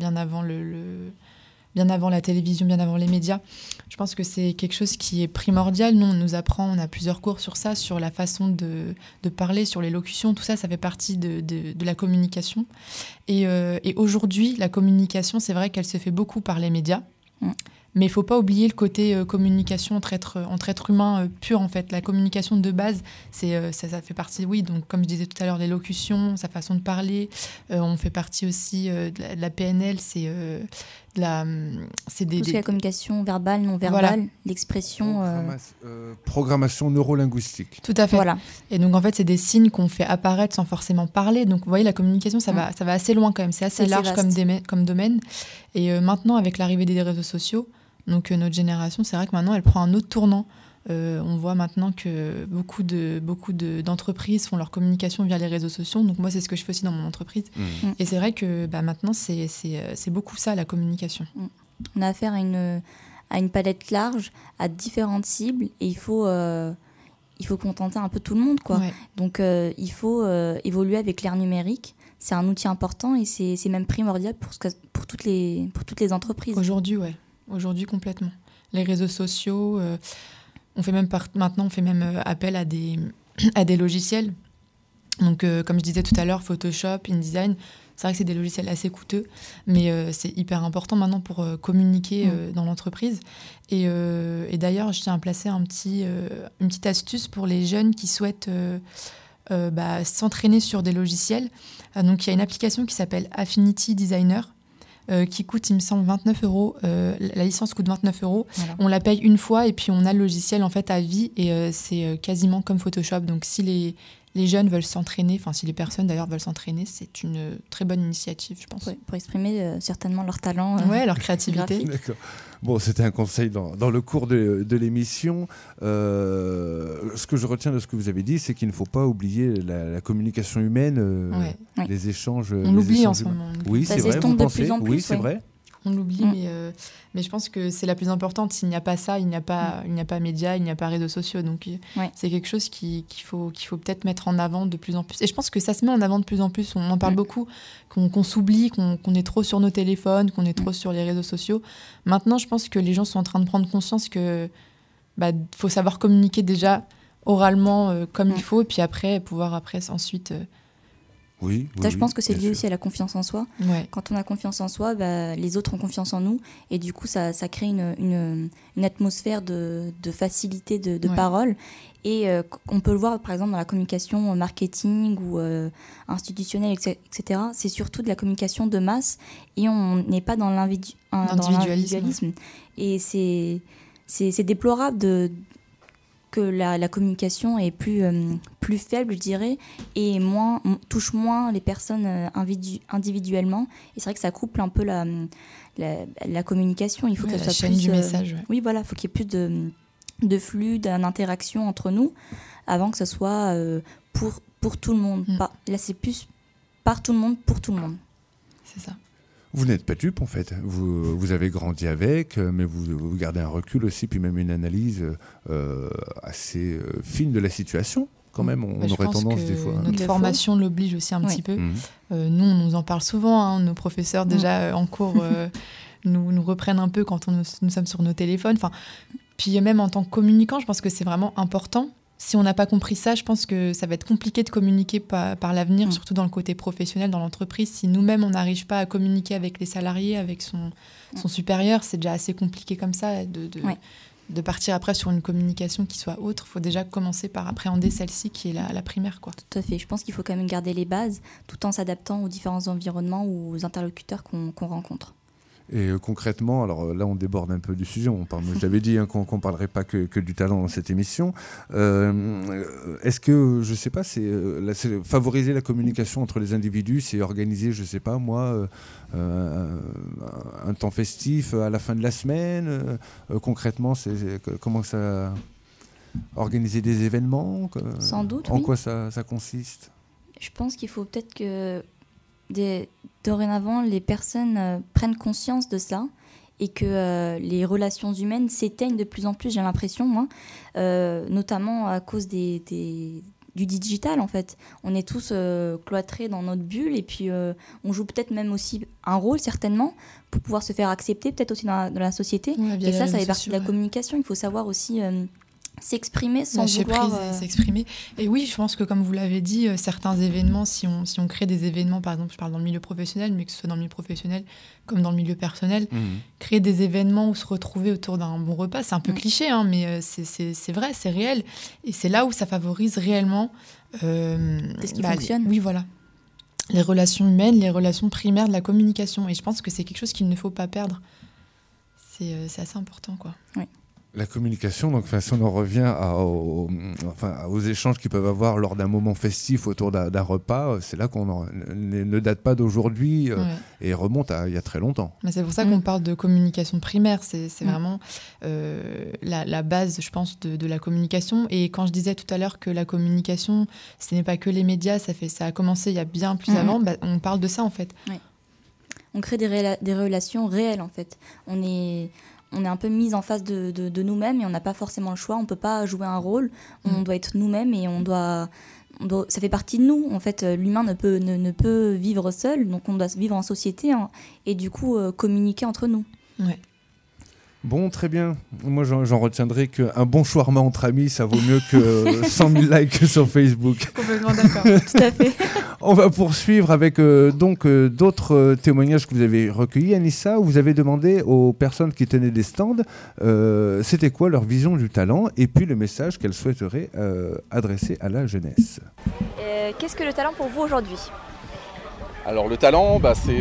la télévision, bien avant les médias. Je pense que c'est quelque chose qui est primordial. Nous, on nous apprend, on a plusieurs cours sur ça, sur la façon de parler, sur l'élocution. Tout ça, ça fait partie de la communication. Et aujourd'hui, la communication, c'est vrai qu'elle se fait beaucoup par les médias. Mais il ne faut pas oublier le côté communication entre êtres humains pur, en fait. La communication de base, ça fait partie, oui, donc comme je disais tout à l'heure, l'élocution, sa façon de parler. On fait partie aussi de la PNL, c'est la communication verbale, non verbale, l'expression... Programmation neurolinguistique. Tout à fait. Voilà. Et donc, en fait, c'est des signes qu'on fait apparaître sans forcément parler. Donc, vous voyez, la communication, ça va assez loin quand même. C'est assez large comme domaine. Et maintenant, avec l'arrivée des réseaux sociaux, donc notre génération, c'est vrai que maintenant, elle prend un autre tournant. On voit maintenant que beaucoup d'entreprises font leur communication via les réseaux sociaux. Donc moi, c'est ce que je fais aussi dans mon entreprise. Et c'est vrai que maintenant, c'est beaucoup ça, la communication. On a affaire à une palette large, à différentes cibles, et il faut contenter un peu tout le monde, quoi. Ouais. Donc il faut évoluer avec l'ère numérique. C'est un outil important et c'est même primordial pour toutes les entreprises. Aujourd'hui, ouais. Aujourd'hui, complètement. Les réseaux sociaux... maintenant, on fait même appel à des logiciels. Donc, comme je disais tout à l'heure, Photoshop, InDesign, c'est vrai que c'est des logiciels assez coûteux, mais c'est hyper important maintenant pour communiquer dans l'entreprise. Et d'ailleurs, je tiens à placer une petite astuce pour les jeunes qui souhaitent s'entraîner sur des logiciels. Donc, il y a une application qui s'appelle Affinity Designer, qui coûte, il me semble, 29 €. La licence coûte 29 €. Voilà. On la paye une fois et puis on a le logiciel en fait à vie et c'est quasiment comme Photoshop. Donc si les jeunes veulent s'entraîner, enfin si les personnes d'ailleurs veulent s'entraîner, c'est une très bonne initiative, je pense. Ouais, pour exprimer certainement leur talent. Leur créativité. D'accord. Bon, c'était un conseil dans le cours de l'émission. Ce que je retiens de ce que vous avez dit, c'est qu'il ne faut pas oublier la communication humaine, les échanges. On l'oublie en ce moment. Oui, c'est vrai, vous pensez ? Oui, c'est vrai. On l'oublie, mais je pense que c'est la plus importante. S'il n'y a pas ça, il n'y a pas médias, il n'y a pas réseaux sociaux. Donc c'est quelque chose qu'il faut peut-être mettre en avant de plus en plus. Et je pense que ça se met en avant de plus en plus. On en parle beaucoup, qu'on s'oublie, qu'on est trop sur nos téléphones, qu'on est trop sur les réseaux sociaux. Maintenant, je pense que les gens sont en train de prendre conscience que faut savoir communiquer déjà oralement comme il faut, et puis pouvoir ensuite... je pense que c'est lié aussi à la confiance en soi. Ouais. Quand on a confiance en soi, les autres ont confiance en nous. Et du coup, ça crée une atmosphère de facilité de parole. Et on peut le voir, par exemple, dans la communication marketing ou institutionnelle, etc. C'est surtout de la communication de masse. Et on n'est pas dans l'individualisme. Et c'est déplorable que la communication est plus faible, je dirais, et touche moins les personnes individuellement. Et c'est vrai que ça couple un peu la communication. Il faut que ça soit chaîne plus, du message. Oui, voilà, il faut qu'il y ait plus de flux, d'interaction entre nous, avant que ce soit pour pour tout le monde. Là, c'est plus par tout le monde, pour tout le monde. C'est ça. Vous n'êtes pas dupe en fait, vous avez grandi avec, mais vous gardez un recul aussi, puis même une analyse assez fine de la situation. Quand même, on aurait tendance des fois. Notre formation l'oblige aussi un petit peu. Nous, on nous en parle souvent, nos professeurs déjà en cours nous reprennent un peu quand nous sommes sur nos téléphones. Puis même en tant que communicant, je pense que c'est vraiment important. Si on n'a pas compris ça, je pense que ça va être compliqué de communiquer par l'avenir, surtout dans le côté professionnel, dans l'entreprise. Si nous-mêmes, on n'arrive pas à communiquer avec les salariés, avec son supérieur, c'est déjà assez compliqué comme ça de partir après sur une communication qui soit autre. Il faut déjà commencer par appréhender celle-ci qui est la primaire, quoi. Tout à fait. Je pense qu'il faut quand même garder les bases tout en s'adaptant aux différents environnements ou aux interlocuteurs qu'on rencontre. Et concrètement, alors là on déborde un peu du sujet, je l'avais dit qu'on ne parlerait pas que du talent dans cette émission. Est-ce que, je ne sais pas, c'est favoriser la communication entre les individus, c'est organiser, je ne sais pas moi, un temps festif à la fin de la semaine, concrètement, comment ça... Organiser des événements Sans doute, En quoi ça consiste ? Je pense qu'il faut peut-être que... dorénavant, les personnes prennent conscience de ça et que les relations humaines s'éteignent de plus en plus, j'ai l'impression, moi, notamment à cause du digital, en fait. On est tous cloîtrés dans notre bulle et puis on joue peut-être même aussi un rôle, certainement, pour pouvoir se faire accepter, peut-être aussi dans la société. Et ça fait partie de la communication. Il faut savoir aussi... s'exprimer sans vouloir... s'exprimer. Et oui, je pense que comme vous l'avez dit, certains événements, si on crée des événements, par exemple, je parle dans le milieu professionnel, mais que ce soit dans le milieu professionnel comme dans le milieu personnel, créer des événements où se retrouver autour d'un bon repas, c'est un peu cliché, mais c'est vrai, c'est réel. Et c'est là où ça favorise réellement... c'est ce qui fonctionne. Oui, voilà. Les relations humaines, les relations primaires de la communication. Et je pense que c'est quelque chose qu'il ne faut pas perdre. C'est assez important, quoi. Oui. La communication, donc si on en revient aux échanges qu'ils peuvent avoir lors d'un moment festif autour d'un repas, c'est là qu'on ne date pas d'aujourd'hui et remonte à il y a très longtemps. Mais c'est pour ça qu'on parle de communication primaire, c'est vraiment la base, je pense, de la communication. Et quand je disais tout à l'heure que la communication, ce n'est pas que les médias, ça a commencé il y a bien plus avant, on parle de ça en fait. Oui. On crée des relations réelles en fait. On est un peu mis en face de nous-mêmes et on n'a pas forcément le choix. On ne peut pas jouer un rôle. On doit être nous-mêmes et ça fait partie de nous. En fait, l'humain ne peut vivre seul, donc on doit vivre en société et du coup communiquer entre nous. Ouais. Bon, très bien. Moi, j'en retiendrai qu'un bon shawarma entre amis, ça vaut mieux que 100 000 likes sur Facebook. Complètement d'accord. Tout à fait. On va poursuivre avec d'autres témoignages que vous avez recueillis, Anissa, où vous avez demandé aux personnes qui tenaient des stands c'était quoi leur vision du talent et puis le message qu'elles souhaiteraient adresser à la jeunesse. Qu'est-ce que le talent pour vous aujourd'hui ? Alors le talent,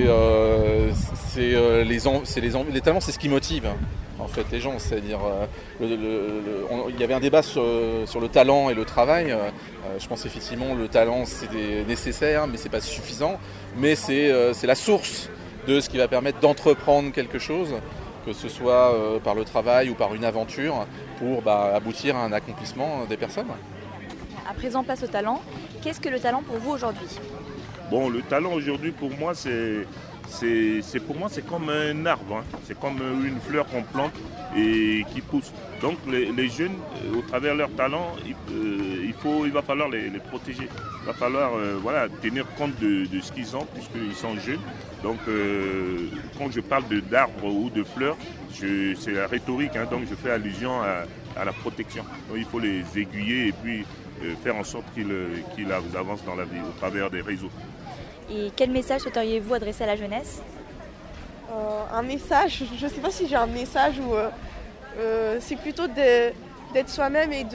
les talents, c'est ce qui motive en fait les gens. C'est-à-dire, il y avait un débat sur le talent et le travail. Je pense effectivement le talent c'est nécessaire, mais c'est pas suffisant. Mais c'est la source de ce qui va permettre d'entreprendre quelque chose, que ce soit par le travail ou par une aventure, pour aboutir à un accomplissement des personnes. À présent, place au talent. Qu'est-ce que le talent pour vous aujourd'hui ? Bon, le talent aujourd'hui pour moi c'est comme un arbre, c'est comme une fleur qu'on plante et qui pousse. Donc les jeunes, au travers de leur talent, il va falloir les protéger. Il va falloir tenir compte de ce qu'ils ont puisqu'ils sont jeunes. Donc quand je parle d'arbres ou de fleurs, c'est la rhétorique, donc je fais allusion à la protection. Donc il faut les aiguiller et puis faire en sorte qu'ils avancent dans la vie au travers des réseaux. Et quel message souhaiteriez-vous adresser à la jeunesse ? Un message, je ne sais pas si j'ai un message ou c'est plutôt d'être soi-même et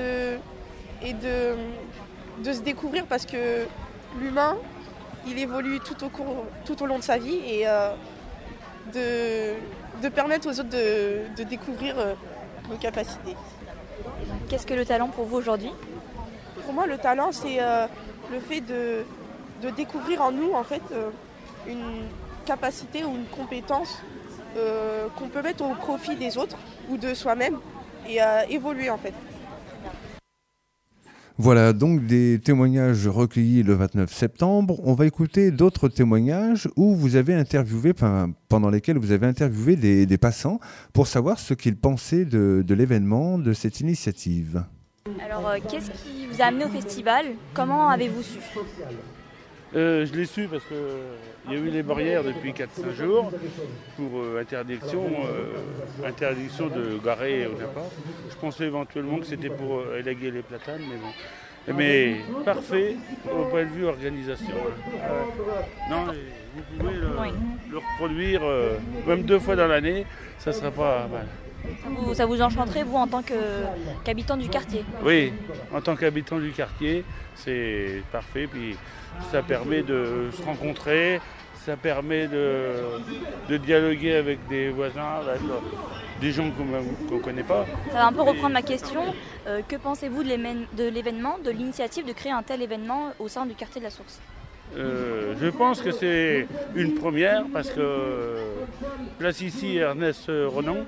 de se découvrir parce que l'humain, il évolue tout au long de sa vie et de permettre aux autres de découvrir nos capacités. Qu'est-ce que le talent pour vous aujourd'hui ? Pour moi, le talent, c'est le fait de découvrir en nous en fait une capacité ou une compétence qu'on peut mettre au profit des autres ou de soi-même et évoluer en fait. Voilà donc des témoignages recueillis le 29 septembre. On va écouter d'autres témoignages où vous avez interviewé, pendant lesquels vous avez interviewé des passants pour savoir ce qu'ils pensaient de l'événement, de cette initiative. Alors, qu'est-ce qui vous a amené au festival? Comment avez-vous su? Je l'ai su parce qu'il y a eu les barrières depuis 4-5 jours pour interdiction de garer au départ. Je pensais éventuellement que c'était pour élaguer les platanes, mais bon. Mais parfait au point de vue organisation. Non, vous pouvez le reproduire même 2 fois dans l'année, ça ne sera pas mal. Ça vous enchanterait, vous, en tant qu'habitant du quartier? Oui, en tant qu'habitant du quartier, c'est parfait. Puis ça permet de se rencontrer, ça permet de dialoguer avec des voisins, avec des gens qu'on ne connaît pas. Ça va un peu reprendre ma question. Que pensez-vous de l'événement, de l'initiative de créer un tel événement au sein du quartier de la Source? Je pense que c'est une première parce que place ici Ernest Renan,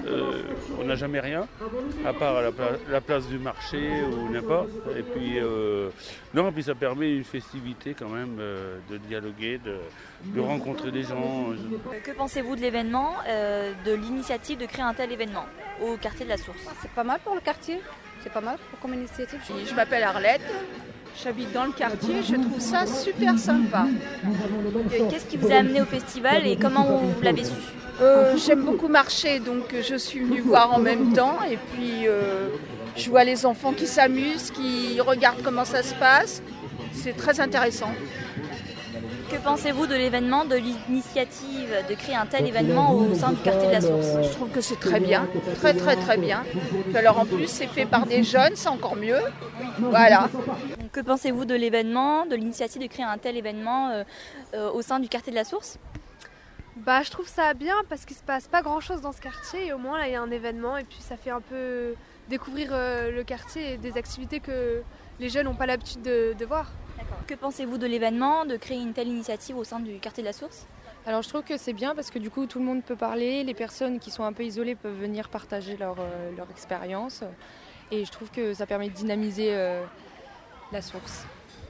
on n'a jamais rien, à part la place du marché ou n'importe. Et puis, puis ça permet une festivité quand même, de dialoguer, de rencontrer des gens. Que pensez-vous de l'événement, de l'initiative de créer un tel événement au quartier de la Source? C'est pas mal pour le quartier, c'est pas mal comme initiative. Je m'appelle Arlette. J'habite dans le quartier, je trouve ça super sympa. Qu'est-ce qui vous a amené au festival et comment vous l'avez su? J'aime beaucoup marcher, donc je suis venue voir en même temps. Et puis je vois les enfants qui s'amusent, qui regardent comment ça se passe. C'est très intéressant. Que pensez-vous de l'événement, de l'initiative de créer un tel événement au sein du quartier de la Source? Je trouve que c'est très bien, très très très bien. Alors en plus c'est fait par des jeunes, c'est encore mieux. Voilà. Donc, que pensez-vous de l'événement, de l'initiative de créer un tel événement au sein du quartier de la Source? Je trouve ça bien parce qu'il ne se passe pas grand-chose dans ce quartier et au moins là il y a un événement et puis ça fait un peu découvrir le quartier et des activités que les jeunes n'ont pas l'habitude de voir. D'accord. Que pensez-vous de l'événement, de créer une telle initiative au sein du quartier de la Source? Alors je trouve que c'est bien parce que du coup tout le monde peut parler, les personnes qui sont un peu isolées peuvent venir partager leur expérience et je trouve que ça permet de dynamiser la Source.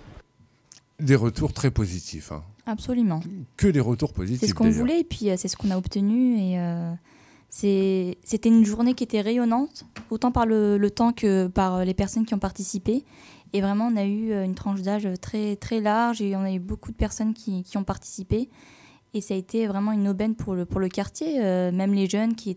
Des retours très positifs. Absolument. Que des retours positifs. C'est ce qu'on voulait et puis c'est ce qu'on a obtenu et c'était une journée qui était rayonnante, autant par le temps que par les personnes qui ont participé. Et vraiment, on a eu une tranche d'âge très, très large et on a eu beaucoup de personnes qui ont participé. Et ça a été vraiment une aubaine pour le quartier. Même les jeunes qui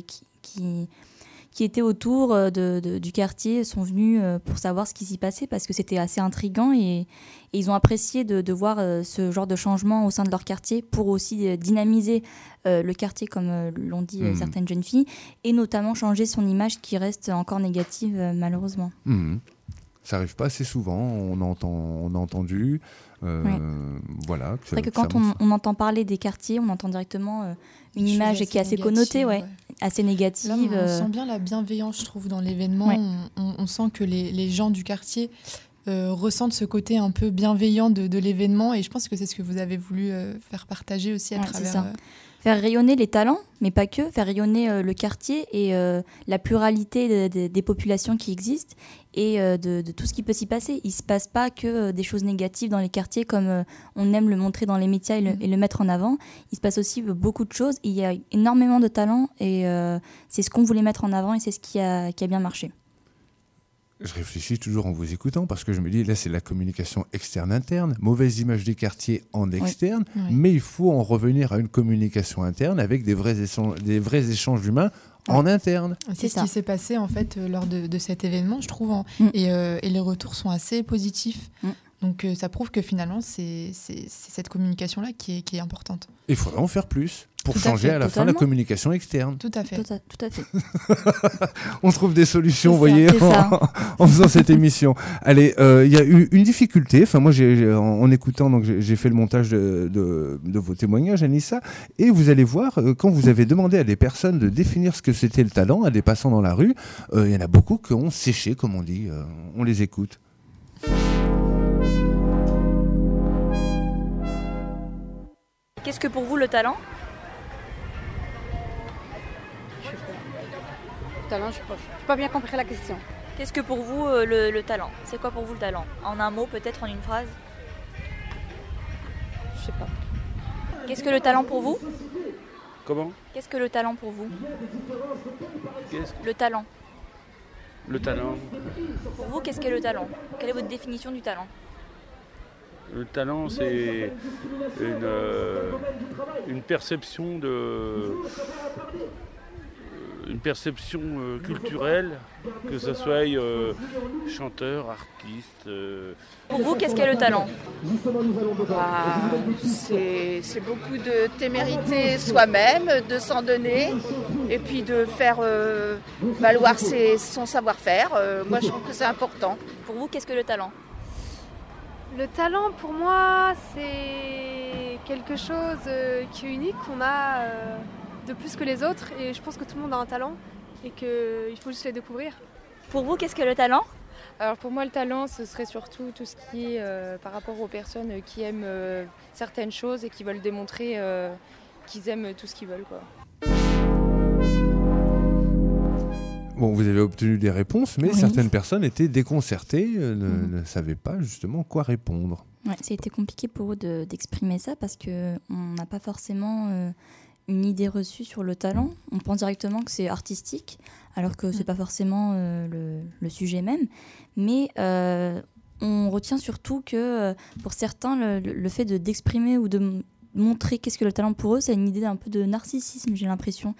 étaient autour du quartier sont venus pour savoir ce qui s'y passait parce que c'était assez intriguant et ils ont apprécié de voir ce genre de changement au sein de leur quartier pour aussi dynamiser le quartier, comme l'ont dit certaines jeunes filles, et notamment changer son image qui reste encore négative malheureusement. Ça n'arrive pas assez souvent, on a entendu. Voilà, c'est vrai que quand on entend parler des quartiers, on entend directement une image qui est assez connotée, assez négative. Là, on sent bien la bienveillance, je trouve, dans l'événement. Ouais. On sent que les gens du quartier ressentent ce côté un peu bienveillant de l'événement et je pense que c'est ce que vous avez voulu faire partager aussi à travers... C'est ça. Faire rayonner les talents, mais pas que, faire rayonner le quartier et la pluralité des populations qui existent et de tout ce qui peut s'y passer. Il ne se passe pas que des choses négatives dans les quartiers comme on aime le montrer dans les médias et le mettre en avant. Il se passe aussi beaucoup de choses. Il y a énormément de talents et c'est ce qu'on voulait mettre en avant et c'est ce qui a bien marché. Je réfléchis toujours en vous écoutant parce que je me dis, là, c'est la communication externe-interne, mauvaise image du quartier en externe, mais il faut en revenir à une communication interne avec des vrais échanges humains en interne. C'est ce qui s'est passé en fait lors de cet événement, je trouve, et les retours sont assez positifs. Donc ça prouve que finalement, c'est cette communication-là qui est importante. Il faudrait en faire plus pour changer à la fin la communication externe. Tout à fait. Tout à fait. On trouve des solutions, vous voyez, en faisant cette émission. Allez, il y a eu une difficulté. Enfin, moi, en écoutant, donc j'ai fait le montage de vos témoignages, Anissa, et vous allez voir, quand vous avez demandé à des personnes de définir ce que c'était le talent, à des passants dans la rue, il y en a beaucoup qui ont séché, comme on dit. On les écoute. Qu'est-ce que pour vous le talent? Le talent, je n'ai pas bien compris la question. Qu'est-ce que pour vous le talent? C'est quoi pour vous le talent? En un mot, peut-être en une phrase? Je sais pas. Qu'est-ce que le talent pour vous? Comment? Qu'est-ce que le talent pour vous? Qu'est-ce- Le talent. Le talent. Pour vous, qu'est-ce qu'est le talent? Quelle est votre définition du talent? Le talent, c'est une perception culturelle, que ce soit chanteur, artiste. Pour vous, qu'est-ce qu'est le talent? C'est beaucoup de témérité soi-même, de s'en donner et puis de faire valoir son savoir-faire. Moi, je trouve que c'est important. Pour vous, qu'est-ce que le talent? Le talent, pour moi, c'est quelque chose qui est unique, qu'on a de plus que les autres. Et je pense que tout le monde a un talent et qu'il faut juste les découvrir. Pour vous, qu'est-ce que le talent? Alors pour moi, le talent, ce serait surtout tout ce qui est par rapport aux personnes qui aiment certaines choses et qui veulent démontrer qu'ils aiment tout ce qu'ils veulent, quoi. Bon, vous avez obtenu des réponses, mais Oui. certaines personnes étaient déconcertées, ne savaient pas justement quoi répondre. Ouais, ça a été compliqué pour eux d'exprimer ça parce qu'on n'a pas forcément une idée reçue sur le talent. On pense directement que c'est artistique, alors que c'est pas forcément le sujet même. Mais on retient surtout que pour certains, le fait d'exprimer ou de montrer qu'est-ce que le talent pour eux, c'est une idée un peu de narcissisme, j'ai l'impression.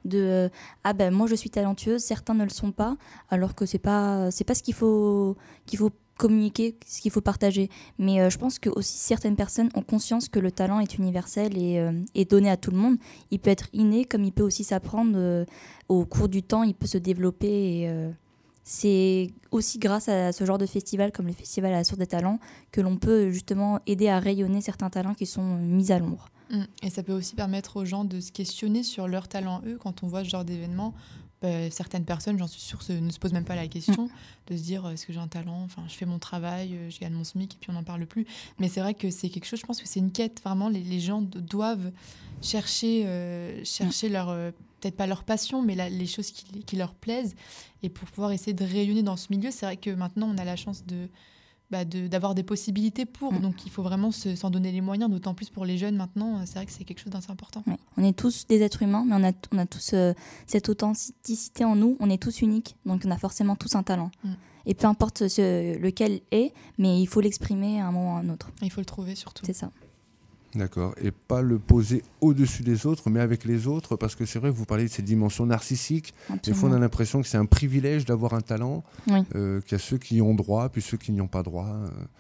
Ah ben moi je suis talentueuse, certains ne le sont pas, alors que c'est pas ce qu'il faut communiquer, ce qu'il faut partager. Mais je pense que aussi certaines personnes ont conscience que le talent est universel et donné à tout le monde. Il peut être inné, comme il peut aussi s'apprendre au cours du temps, il peut se développer. C'est aussi grâce à ce genre de festival, comme le festival à la Source des Talents, que l'on peut justement aider à rayonner certains talents qui sont mis à l'ombre. Et ça peut aussi permettre aux gens de se questionner sur leurs talents, eux, quand on voit ce genre d'événement. Certaines personnes, j'en suis sûre, ne se posent même pas la question de se dire est-ce que j'ai un talent, enfin, je fais mon travail, je gagne mon SMIC et puis on n'en parle plus. Mais c'est vrai que c'est quelque chose, je pense que c'est une quête. Vraiment, les gens doivent chercher leur, peut-être pas leur passion, mais les choses qui leur plaisent. Et pour pouvoir essayer de rayonner dans ce milieu, c'est vrai que maintenant, on a la chance d'avoir des possibilités pour. Donc, il faut vraiment s'en donner les moyens, d'autant plus pour les jeunes maintenant. C'est vrai que c'est quelque chose d'assez important. Ouais. On est tous des êtres humains, mais on a tous cette authenticité en nous. On est tous uniques, donc on a forcément tous un talent. Et peu importe lequel est, mais il faut l'exprimer à un moment ou à un autre. Il faut le trouver surtout. C'est ça. D'accord. Et pas le poser au-dessus des autres, mais avec les autres, parce que c'est vrai que vous parlez de ces dimensions narcissiques. Des fois, on a l'impression que c'est un privilège d'avoir un talent, oui. Qu'il y a ceux qui y ont droit, puis ceux qui n'y ont pas droit,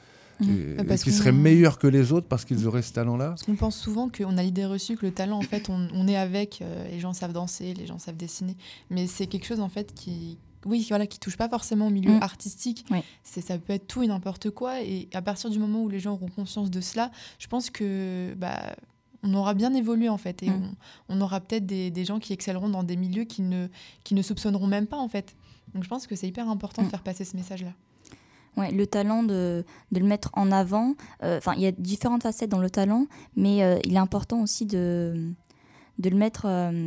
et Parce qui qu'on- seraient meilleurs que les autres parce qu'ils auraient ce talent-là. Parce qu'on pense souvent qu'on a l'idée reçue que le talent, en fait, on est avec, les gens savent danser, les gens savent dessiner. Mais c'est quelque chose, en fait, qui touche pas forcément au milieu artistique. Oui. Ça peut être tout et n'importe quoi. Et à partir du moment où les gens auront conscience de cela, je pense que on aura bien évolué, en fait. Et on aura peut-être des gens qui excelleront dans des milieux qui ne soupçonneront même pas, en fait. Donc je pense que c'est hyper important de faire passer ce message-là. Ouais, le talent, de le mettre en avant. Enfin, il y a différentes facettes dans le talent, mais il est important aussi de le mettre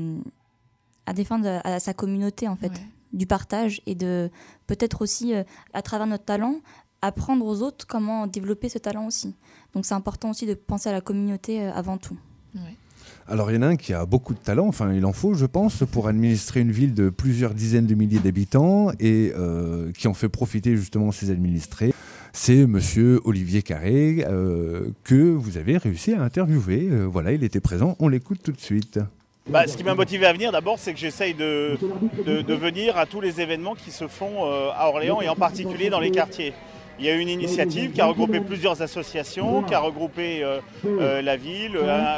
à des fins à sa communauté, en fait. Ouais. Du partage et de peut-être aussi, à travers notre talent, apprendre aux autres comment développer ce talent aussi. Donc c'est important aussi de penser à la communauté avant tout. Ouais. Alors il y en a un qui a beaucoup de talent, enfin il en faut je pense, pour administrer une ville de plusieurs dizaines de milliers d'habitants et qui en fait profiter justement ses administrés. C'est monsieur Olivier Carré que vous avez réussi à interviewer. Voilà, il était présent, on l'écoute tout de suite. Ce qui m'a motivé à venir d'abord, c'est que j'essaye de venir à tous les événements qui se font à Orléans et en particulier dans les quartiers. Il y a une initiative qui a regroupé plusieurs associations, qui a regroupé la ville,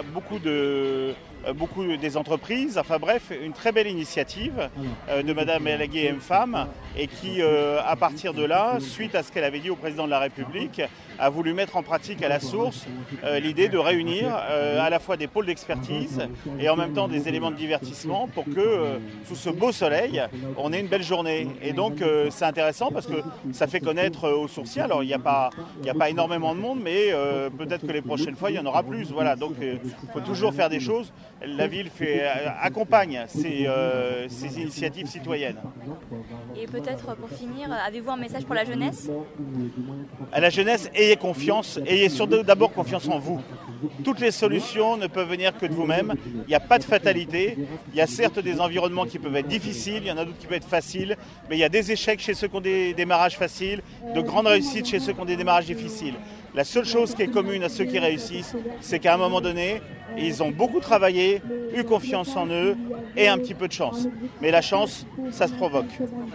beaucoup des entreprises, enfin bref, une très belle initiative de Madame Ellaguet M-Femme et qui, à partir de là, suite à ce qu'elle avait dit au président de la République, a voulu mettre en pratique à la source l'idée de réunir à la fois des pôles d'expertise et en même temps des éléments de divertissement pour que, sous ce beau soleil, on ait une belle journée. Et donc, c'est intéressant parce que ça fait connaître aux sourciers. Alors, il n'y a pas énormément de monde, mais peut-être que les prochaines fois, il y en aura plus. Voilà, donc il faut toujours faire des choses la ville accompagne ces initiatives citoyennes. Et peut-être pour finir, avez-vous un message pour la jeunesse ? À la jeunesse, ayez confiance, ayez surtout d'abord confiance en vous. Toutes les solutions ne peuvent venir que de vous-même. Il n'y a pas de fatalité. Il y a certes des environnements qui peuvent être difficiles, il y en a d'autres qui peuvent être faciles, mais il y a des échecs chez ceux qui ont des démarrages faciles, de grandes réussites chez ceux qui ont des démarrages difficiles. La seule chose qui est commune à ceux qui réussissent, c'est qu'à un moment donné, ils ont beaucoup travaillé, eu confiance en eux et un petit peu de chance. Mais la chance, ça se provoque.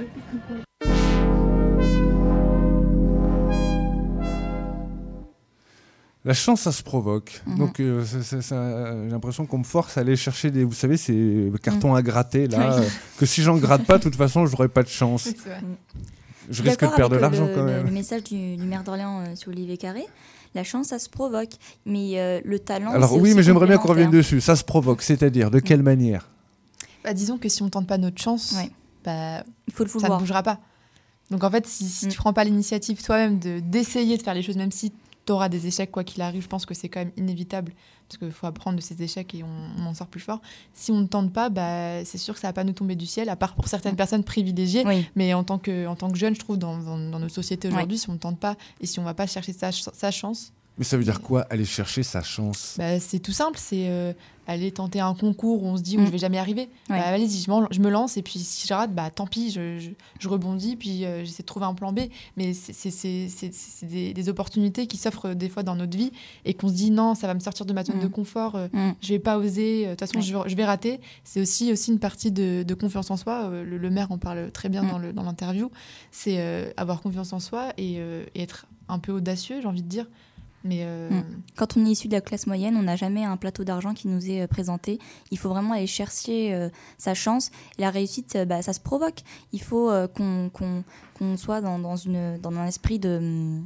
La chance, ça se provoque. Donc, j'ai l'impression qu'on me force à aller chercher vous savez, ces cartons à gratter, là, que si j'en gratte pas, de toute façon, je n'aurai pas de chance. Je risque de perdre de l'argent quand même. Le message du maire d'Orléans sur Olivier Carré, la chance, ça se provoque. Mais le talent, alors oui, mais j'aimerais bien qu'on revienne dessus. Ça se provoque, c'est-à-dire, de quelle manière ? Disons que si on ne tente pas notre chance, il faut le ça vouloir. ne bougera pas. Donc en fait, si tu ne prends pas l'initiative toi-même d'essayer de faire les choses, même si tu auras des échecs quoi qu'il arrive, je pense que c'est quand même inévitable parce qu'il faut apprendre de ces échecs et on en sort plus fort. Si on ne tente pas, c'est sûr que ça va pas nous tomber du ciel, à part pour certaines personnes privilégiées. Mais en tant que jeune, je trouve, dans nos sociétés aujourd'hui, si on ne tente pas et si on va pas chercher sa chance. Mais ça veut dire quoi, aller chercher sa chance ? C'est tout simple, c'est aller tenter un concours où on se dit où je vais jamais y arriver. Allez-y, je me lance et puis si je rate, tant pis, je rebondis puis j'essaie de trouver un plan B. Mais c'est des opportunités qui s'offrent des fois dans notre vie et qu'on se dit non, ça va me sortir de ma zone de confort, je vais pas oser, de toute façon je vais rater. C'est aussi une partie de confiance en soi. Le maire en parle très bien dans l'interview. C'est avoir confiance en soi et être un peu audacieux, j'ai envie de dire. Mais Quand on est issu de la classe moyenne, on n'a jamais un plateau d'argent qui nous est présenté. Il faut vraiment aller chercher sa chance. Et la réussite, ça se provoque. Il faut qu'on soit dans un esprit de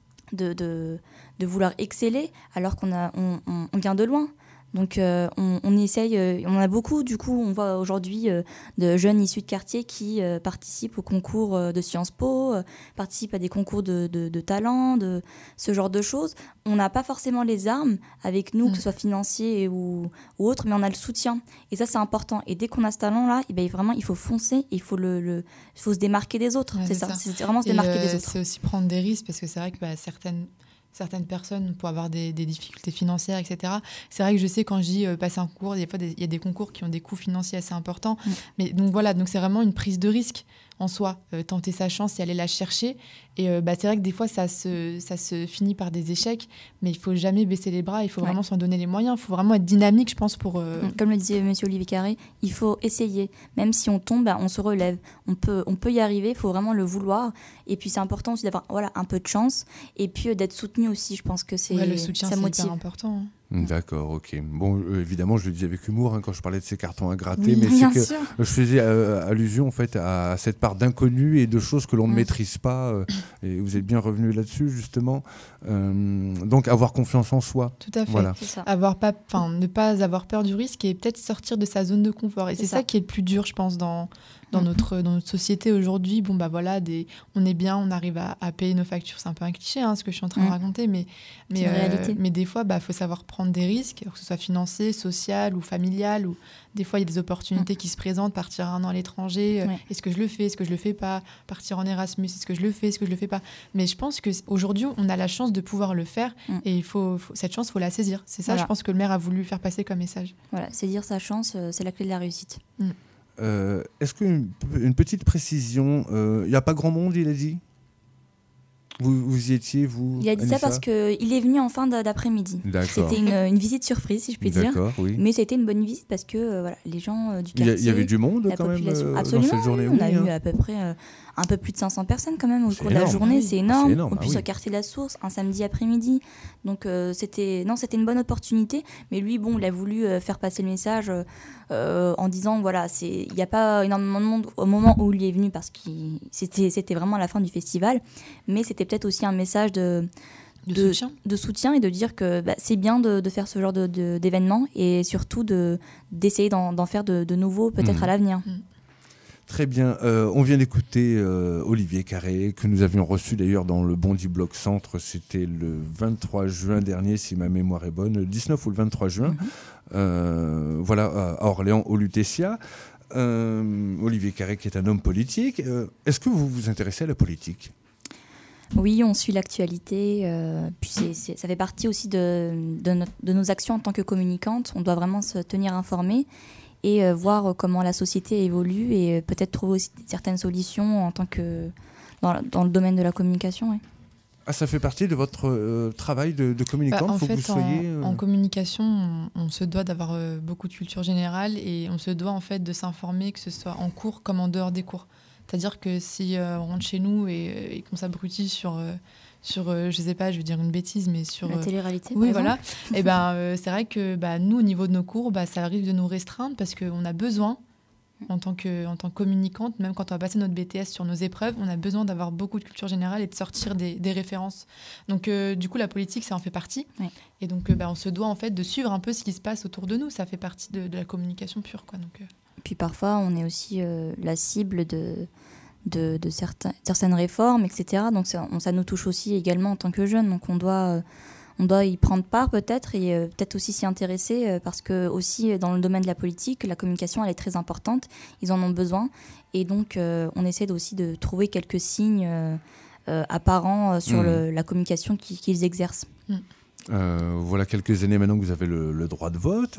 vouloir exceller alors qu'on vient de loin. Donc on essaye, on a beaucoup, du coup, on voit aujourd'hui de jeunes issus de quartier qui participent au concours de Sciences Po, participent à des concours de talent, de ce genre de choses. On n'a pas forcément les armes avec nous, que ce soit financier ou autre, mais on a le soutien. Et ça, c'est important. Et dès qu'on a ce talent-là, vraiment, il faut foncer, et il faut se démarquer des autres. C'est ça. C'est vraiment se démarquer des autres. C'est aussi prendre des risques, parce que c'est vrai que certaines personnes peuvent avoir des difficultés financières, etc. C'est vrai que je sais, quand je dis passer un concours, des fois, il y a des concours qui ont des coûts financiers assez importants. Mais donc c'est vraiment une prise de risque en soi, tenter sa chance et aller la chercher. Et c'est vrai que des fois, ça se finit par des échecs, mais il ne faut jamais baisser les bras, il faut vraiment s'en donner les moyens. Il faut vraiment être dynamique, je pense, pour... Comme le disait M. Olivier Carré, il faut essayer. Même si on tombe, on se relève. On peut y arriver, il faut vraiment le vouloir. Et puis, c'est important aussi d'avoir un peu de chance et puis d'être soutenu aussi. Je pense que le soutien, ça c'est motive. hyper important. D'accord, ok. Bon, évidemment, je le dis avec humour quand je parlais de ces cartons à gratter, Oui, mais bien c'est sûr. que je faisais allusion en fait à cette part d'inconnu et de choses que l'on ne maîtrise pas. Et vous êtes bien revenu là-dessus justement. Donc avoir confiance en soi. Tout à fait. Voilà. C'est ça. Ne pas avoir peur du risque et peut-être sortir de sa zone de confort. Et c'est ça qui est le plus dur, je pense, dans notre société aujourd'hui. On est bien, on arrive à payer nos factures. C'est un peu un cliché, ce que je suis en train de raconter, mais des fois, faut savoir prendre des risques, que ce soit financier, social ou familial. Ou des fois, il y a des opportunités qui se présentent, partir 1 an à l'étranger. Est-ce que je le fais? Est-ce que je le fais pas? Partir en Erasmus, est-ce que je le fais? Est-ce que je le fais pas? Mais je pense qu'aujourd'hui, on a la chance de pouvoir le faire et cette chance, il faut la saisir. C'est ça, je pense, que le maire a voulu faire passer comme message. Voilà, saisir sa chance, c'est la clé de la réussite. Est-ce qu'une petite précision, il n'y a pas grand monde, il a dit? Vous y étiez, vous? Il a dit Anissa? ça parce qu'il est venu en fin d'après-midi. D'accord. C'était une visite surprise, si je puis dire. Oui. Mais c'était une bonne visite parce que les gens du quartier... Il y avait du monde la quand même Absolument, dans cette journée. On a eu à peu près un peu plus de 500 personnes quand même au cours de la journée. C'est énorme. En plus, au quartier de la Source, un samedi après-midi. Donc c'était une bonne opportunité. Mais lui, il a voulu faire passer le message en disant, il n'y a pas énormément de monde au moment où il est venu parce que c'était vraiment la fin du festival. Mais c'était peut-être aussi un message de soutien et de dire que c'est bien de faire ce genre d'événements et surtout d'essayer d'en faire de nouveaux peut-être à l'avenir. Très bien. On vient d'écouter Olivier Carré, que nous avions reçu d'ailleurs dans le Bondy Bloc Centre. C'était le 23 juin dernier, si ma mémoire est bonne, le 19 ou le 23 juin. Voilà, à Orléans, au Lutetia. Olivier Carré, qui est un homme politique. Est-ce que vous vous intéressez à la politique ? Oui, on suit l'actualité. Puis ça fait partie aussi de nos actions en tant que communicantes. On doit vraiment se tenir informés et voir comment la société évolue et peut-être trouver aussi certaines solutions en tant que dans le domaine de la communication. Ouais. Ah, ça fait partie de votre travail de communicante. En faut fait, que vous soyez, en communication, on se doit d'avoir beaucoup de culture générale et on se doit en fait de s'informer, que ce soit en cours comme en dehors des cours. C'est-à-dire que si on rentre chez nous et qu'on s'abrutit sur je sais pas, je vais dire une bêtise, mais sur la télé-réalité. Oui, voilà. Et c'est vrai que nous, au niveau de nos cours, ça arrive de nous restreindre parce qu'on a besoin, en tant que communicante, même quand on va passer notre BTS sur nos épreuves, on a besoin d'avoir beaucoup de culture générale et de sortir des références. Donc, du coup, la politique, ça en fait partie. Oui. Et donc, on se doit en fait de suivre un peu ce qui se passe autour de nous. Ça fait partie de la communication pure, quoi. Donc, Puis parfois, on est aussi la cible de certaines réformes, etc. Donc ça nous touche aussi également en tant que jeunes. Donc on doit y prendre part peut-être et peut-être aussi s'y intéresser parce que aussi dans le domaine de la politique, la communication elle est très importante. Ils en ont besoin et donc on essaie aussi de trouver quelques signes apparents sur la communication qu'ils exercent. Voilà quelques années maintenant que vous avez le droit de vote.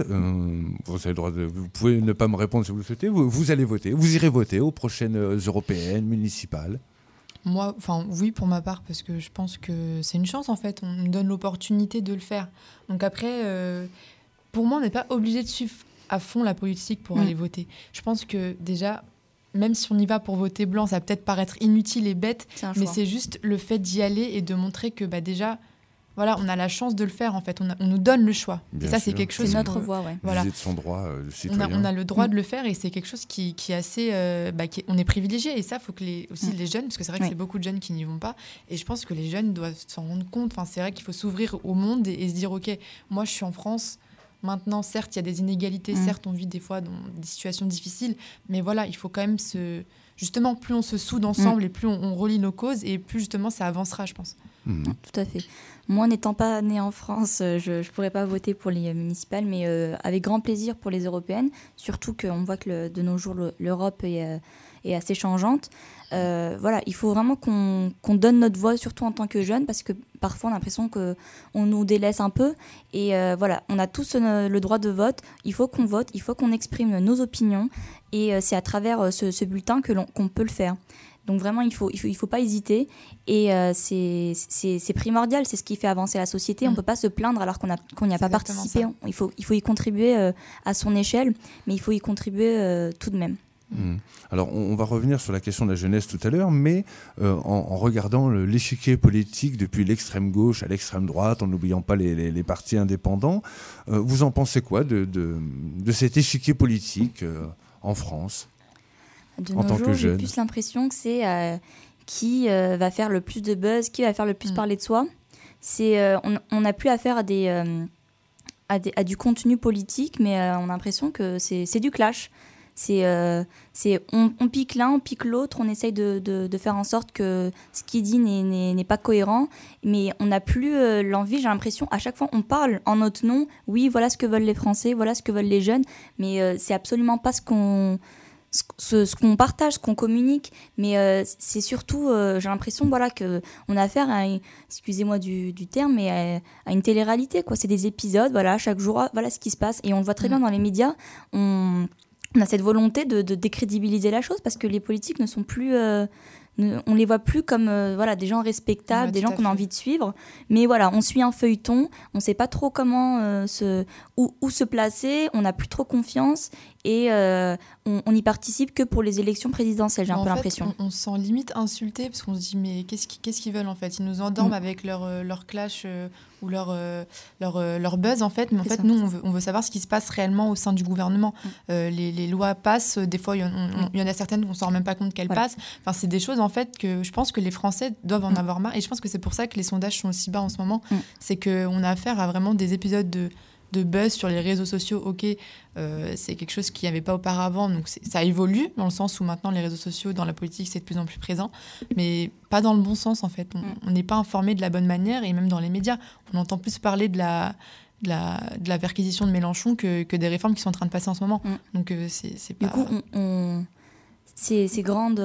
Vous pouvez ne pas me répondre si vous le souhaitez. Vous allez voter. Vous irez voter aux prochaines européennes, municipales. Moi, oui, pour ma part, parce que je pense que c'est une chance en fait. On nous donne l'opportunité de le faire. Donc après, pour moi, on n'est pas obligé de suivre à fond la politique pour aller voter. Je pense que déjà, même si on y va pour voter blanc, ça va peut-être paraître inutile et bête, mais c'est juste le fait d'y aller et de montrer que déjà. Voilà, on a la chance de le faire en fait. On nous donne le choix. Bien et ça, sûr. c'est quelque chose. C'est notre voix, ouais. Voilà. Vous êtes son droit de citoyen. On a le droit de le faire et c'est quelque chose qui est assez. On est privilégié et ça, faut que les jeunes, parce que c'est vrai que c'est beaucoup de jeunes qui n'y vont pas. Et je pense que les jeunes doivent s'en rendre compte. Enfin, c'est vrai qu'il faut s'ouvrir au monde et se dire, ok, moi, je suis en France. Maintenant, certes, il y a des inégalités. Certes, on vit des fois dans des situations difficiles, mais voilà, il faut quand même justement, plus on se soude ensemble et plus on relie nos causes et plus justement ça avancera, je pense. Tout à fait. Moi, n'étant pas née en France, je ne pourrais pas voter pour les municipales, mais avec grand plaisir pour les européennes, surtout qu'on voit que de nos jours, l'Europe est assez changeante. Voilà, il faut vraiment qu'on donne notre voix, surtout en tant que jeunes, parce que parfois on a l'impression qu'on nous délaisse un peu. Et voilà, on a tous le droit de vote, il faut qu'on vote, il faut qu'on exprime nos opinions, et c'est à travers ce bulletin qu'on peut le faire. Donc vraiment, il faut pas hésiter et c'est primordial, c'est ce qui fait avancer la société. On ne peut pas se plaindre alors qu'on n'y a pas participé. Il faut y contribuer à son échelle, mais il faut y contribuer tout de même. Alors, on va revenir sur la question de la jeunesse tout à l'heure, mais en regardant l'échiquier politique depuis l'extrême gauche à l'extrême droite, en n'oubliant pas les partis indépendants, vous en pensez quoi de cet échiquier politique en France ? De nos jours, j'ai plus l'impression que c'est qui va faire le plus de buzz, qui va faire le plus parler de soi. On n'a plus affaire à du contenu politique, mais on a l'impression que c'est du clash. On pique l'un, on pique l'autre, on essaye de faire en sorte que ce qu'il dit n'est pas cohérent, mais on n'a plus l'envie, j'ai l'impression, à chaque fois on parle en notre nom, oui, voilà ce que veulent les Français, voilà ce que veulent les jeunes, mais c'est absolument pas ce qu'on partage, ce qu'on communique, mais c'est surtout, j'ai l'impression qu'on a affaire à, excusez-moi du terme, mais à une télé-réalité, quoi. C'est des épisodes, voilà, chaque jour, voilà ce qui se passe. Et on le voit très bien dans les médias, on a cette volonté de décrédibiliser la chose parce que les politiques ne sont plus... on les voit plus comme des gens respectables, des gens qu'on a envie de suivre. Mais voilà, on suit un feuilleton, on ne sait pas trop comment où se placer, on n'a plus trop confiance et on n'y participe que pour les élections présidentielles, j'ai un peu l'impression. On se sent limite insulté parce qu'on se dit mais qu'est-ce qu'ils veulent en fait ? Ils nous endorment avec leur clash ou leur buzz en fait, mais en fait nous on veut savoir ce qui se passe réellement au sein du gouvernement. Les lois passent, des fois il y en a certaines on ne s'en rend même pas compte qu'elles passent. Enfin, c'est des choses en fait que je pense que les Français doivent en avoir marre et je pense que c'est pour ça que les sondages sont aussi bas en ce moment. C'est qu'on a affaire à vraiment des épisodes de buzz sur les réseaux sociaux. Ok, c'est quelque chose qu'il n'y avait pas auparavant, donc ça évolue dans le sens où maintenant les réseaux sociaux dans la politique c'est de plus en plus présent, mais pas dans le bon sens en fait. On n'est pas informé de la bonne manière, et même dans les médias, on entend plus parler de la perquisition de Mélenchon que des réformes qui sont en train de passer en ce moment. Donc c'est pas... Du coup, ces grandes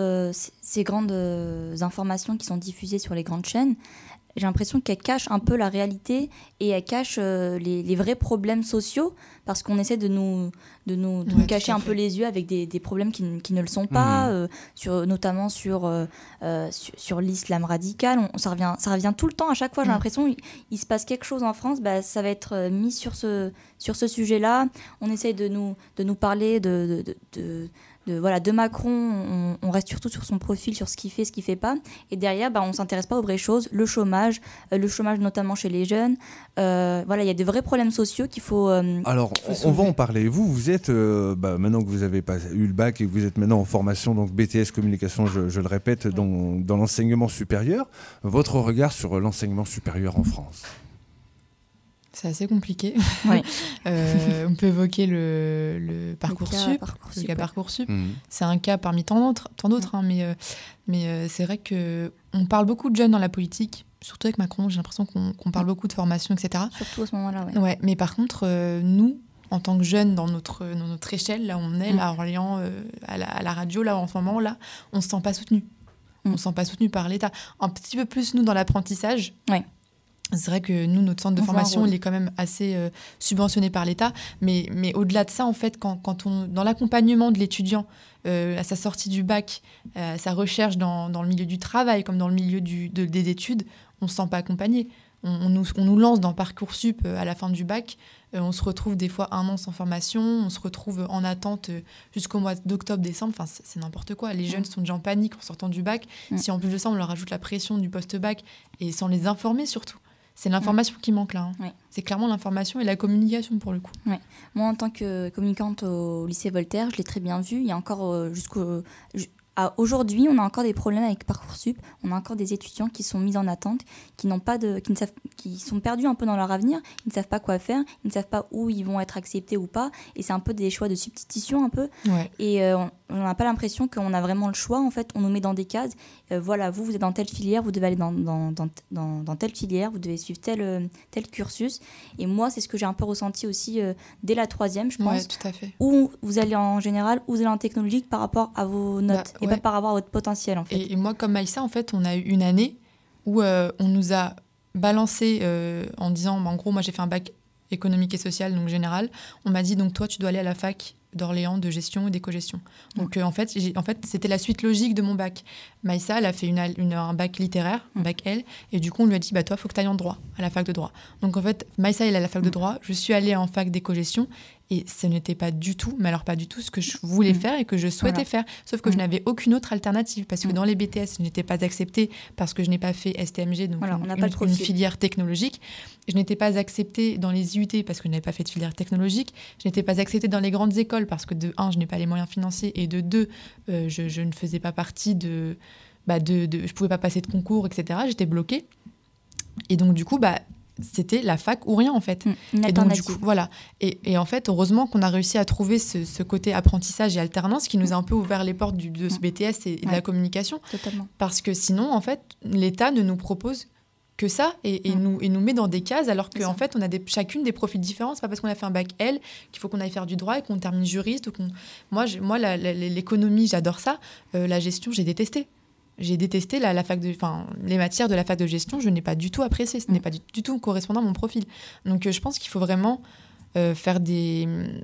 informations qui sont diffusées sur les grandes chaînes, j'ai l'impression qu'elles cachent un peu la réalité et elles cachent les vrais problèmes sociaux, parce qu'on essaie de nous cacher un peu les yeux avec des problèmes qui ne le sont pas, notamment sur l'islam radical. Ça revient tout le temps, à chaque fois. J'ai l'impression qu'il se passe quelque chose en France, ça va être mis sur ce sujet-là. On essaie de nous parler de Macron. On reste surtout sur son profil, sur ce qu'il fait, ce qu'il fait pas, et derrière on s'intéresse pas aux vraies choses, le chômage notamment chez les jeunes. Il y a de vrais problèmes sociaux qu'il faut alors on va en parler. Vous êtes maintenant que vous avez eu le bac et que vous êtes maintenant en formation, donc BTS communication, je le répète, dans l'enseignement supérieur, votre regard sur l'enseignement supérieur en France? C'est assez compliqué. Oui. On peut évoquer le Parcoursup. Le cas Parcoursup. C'est un cas parmi tant d'autres, hein, mais c'est vrai qu'on parle beaucoup de jeunes dans la politique, surtout avec Macron. J'ai l'impression qu'on parle beaucoup de formation, etc. Surtout à ce moment-là, oui. Ouais, mais par contre, nous, en tant que jeunes, dans notre échelle, là où on est, là à Orléans, à la radio, là en ce moment, là, on ne se sent pas soutenu. On ne se sent pas soutenu par l'État. Un petit peu plus, nous, dans l'apprentissage. Ouais. C'est vrai que nous, notre centre de formation, il est quand même assez subventionné par l'État. Mais au-delà de ça, en fait, quand dans l'accompagnement de l'étudiant, à sa sortie du bac, à sa recherche dans le milieu du travail, comme dans le milieu des études, on ne se sent pas accompagné. On nous lance dans Parcoursup à la fin du bac. On se retrouve des fois 1 an sans formation. On se retrouve en attente jusqu'au mois d'octobre-décembre. Enfin, c'est n'importe quoi. Les jeunes sont déjà en panique en sortant du bac. Si en plus de ça, on leur ajoute la pression du post-bac, et sans les informer surtout. C'est l'information qui manque là. Hein. C'est clairement l'information et la communication pour le coup. Moi, en tant que communicante au lycée Voltaire, je l'ai très bien vu. Il y a encore aujourd'hui, on a encore des problèmes avec Parcoursup. On a encore des étudiants qui sont mis en attente, qui sont perdus un peu dans leur avenir. Ils ne savent pas quoi faire, ils ne savent pas où ils vont être acceptés ou pas. Et c'est un peu des choix de substitution un peu. Ouais. Et on n'a pas l'impression qu'on a vraiment le choix. En fait, on nous met dans des cases. Vous êtes dans telle filière, vous devez aller dans telle filière, vous devez suivre tel cursus. Et moi, c'est ce que j'ai un peu ressenti aussi dès la 3e, je pense. Ouais, tout à fait. Où vous allez en général, où vous allez en technologique par rapport à vos notes. Et pas par rapport à votre potentiel, en fait. Et moi, comme Maïssa, en fait, on a eu une année où on nous a balancé en disant, en gros, moi, j'ai fait un bac économique et social, donc général. On m'a dit, donc toi, tu dois aller à la fac d'Orléans de gestion et d'éco-gestion. Donc, en fait, c'était la suite logique de mon bac. Maïssa, elle a fait un bac littéraire, un bac L, et du coup, on lui a dit, toi, il faut que tu ailles en droit, à la fac de droit. Donc, en fait, Maïssa, elle est à la fac de droit, je suis allée en fac d'éco-gestion, et ce n'était pas du tout, mais alors pas du tout ce que je voulais faire et que je souhaitais faire. Sauf que je n'avais aucune autre alternative, parce que dans les BTS, je n'étais pas acceptée parce que je n'ai pas fait STMG, donc une filière technologique. Je n'étais pas acceptée dans les IUT parce que je n'avais pas fait de filière technologique. Je n'étais pas acceptée dans les grandes écoles parce que de 1, je n'ai pas les moyens financiers, et de 2, je ne faisais pas partie je pouvais pas passer de concours, etc. J'étais bloquée. Et donc, du coup, c'était la fac ou rien, en fait. Et donc, du coup, voilà. Et en fait, heureusement qu'on a réussi à trouver ce côté apprentissage et alternance qui nous a un peu ouvert les portes de ce BTS et de la communication. Totalement. Parce que sinon, en fait, l'État ne nous propose que ça et nous met dans des cases, alors qu'en fait, on a chacune des profils différents. C'est pas parce qu'on a fait un bac L qu'il faut qu'on aille faire du droit et qu'on termine juriste. Moi, l'économie, j'adore ça. La gestion, j'ai détesté. J'ai détesté les matières de la fac de gestion, je n'ai pas du tout apprécié, ce n'est pas du tout correspondant à mon profil. Donc je pense qu'il faut vraiment faire des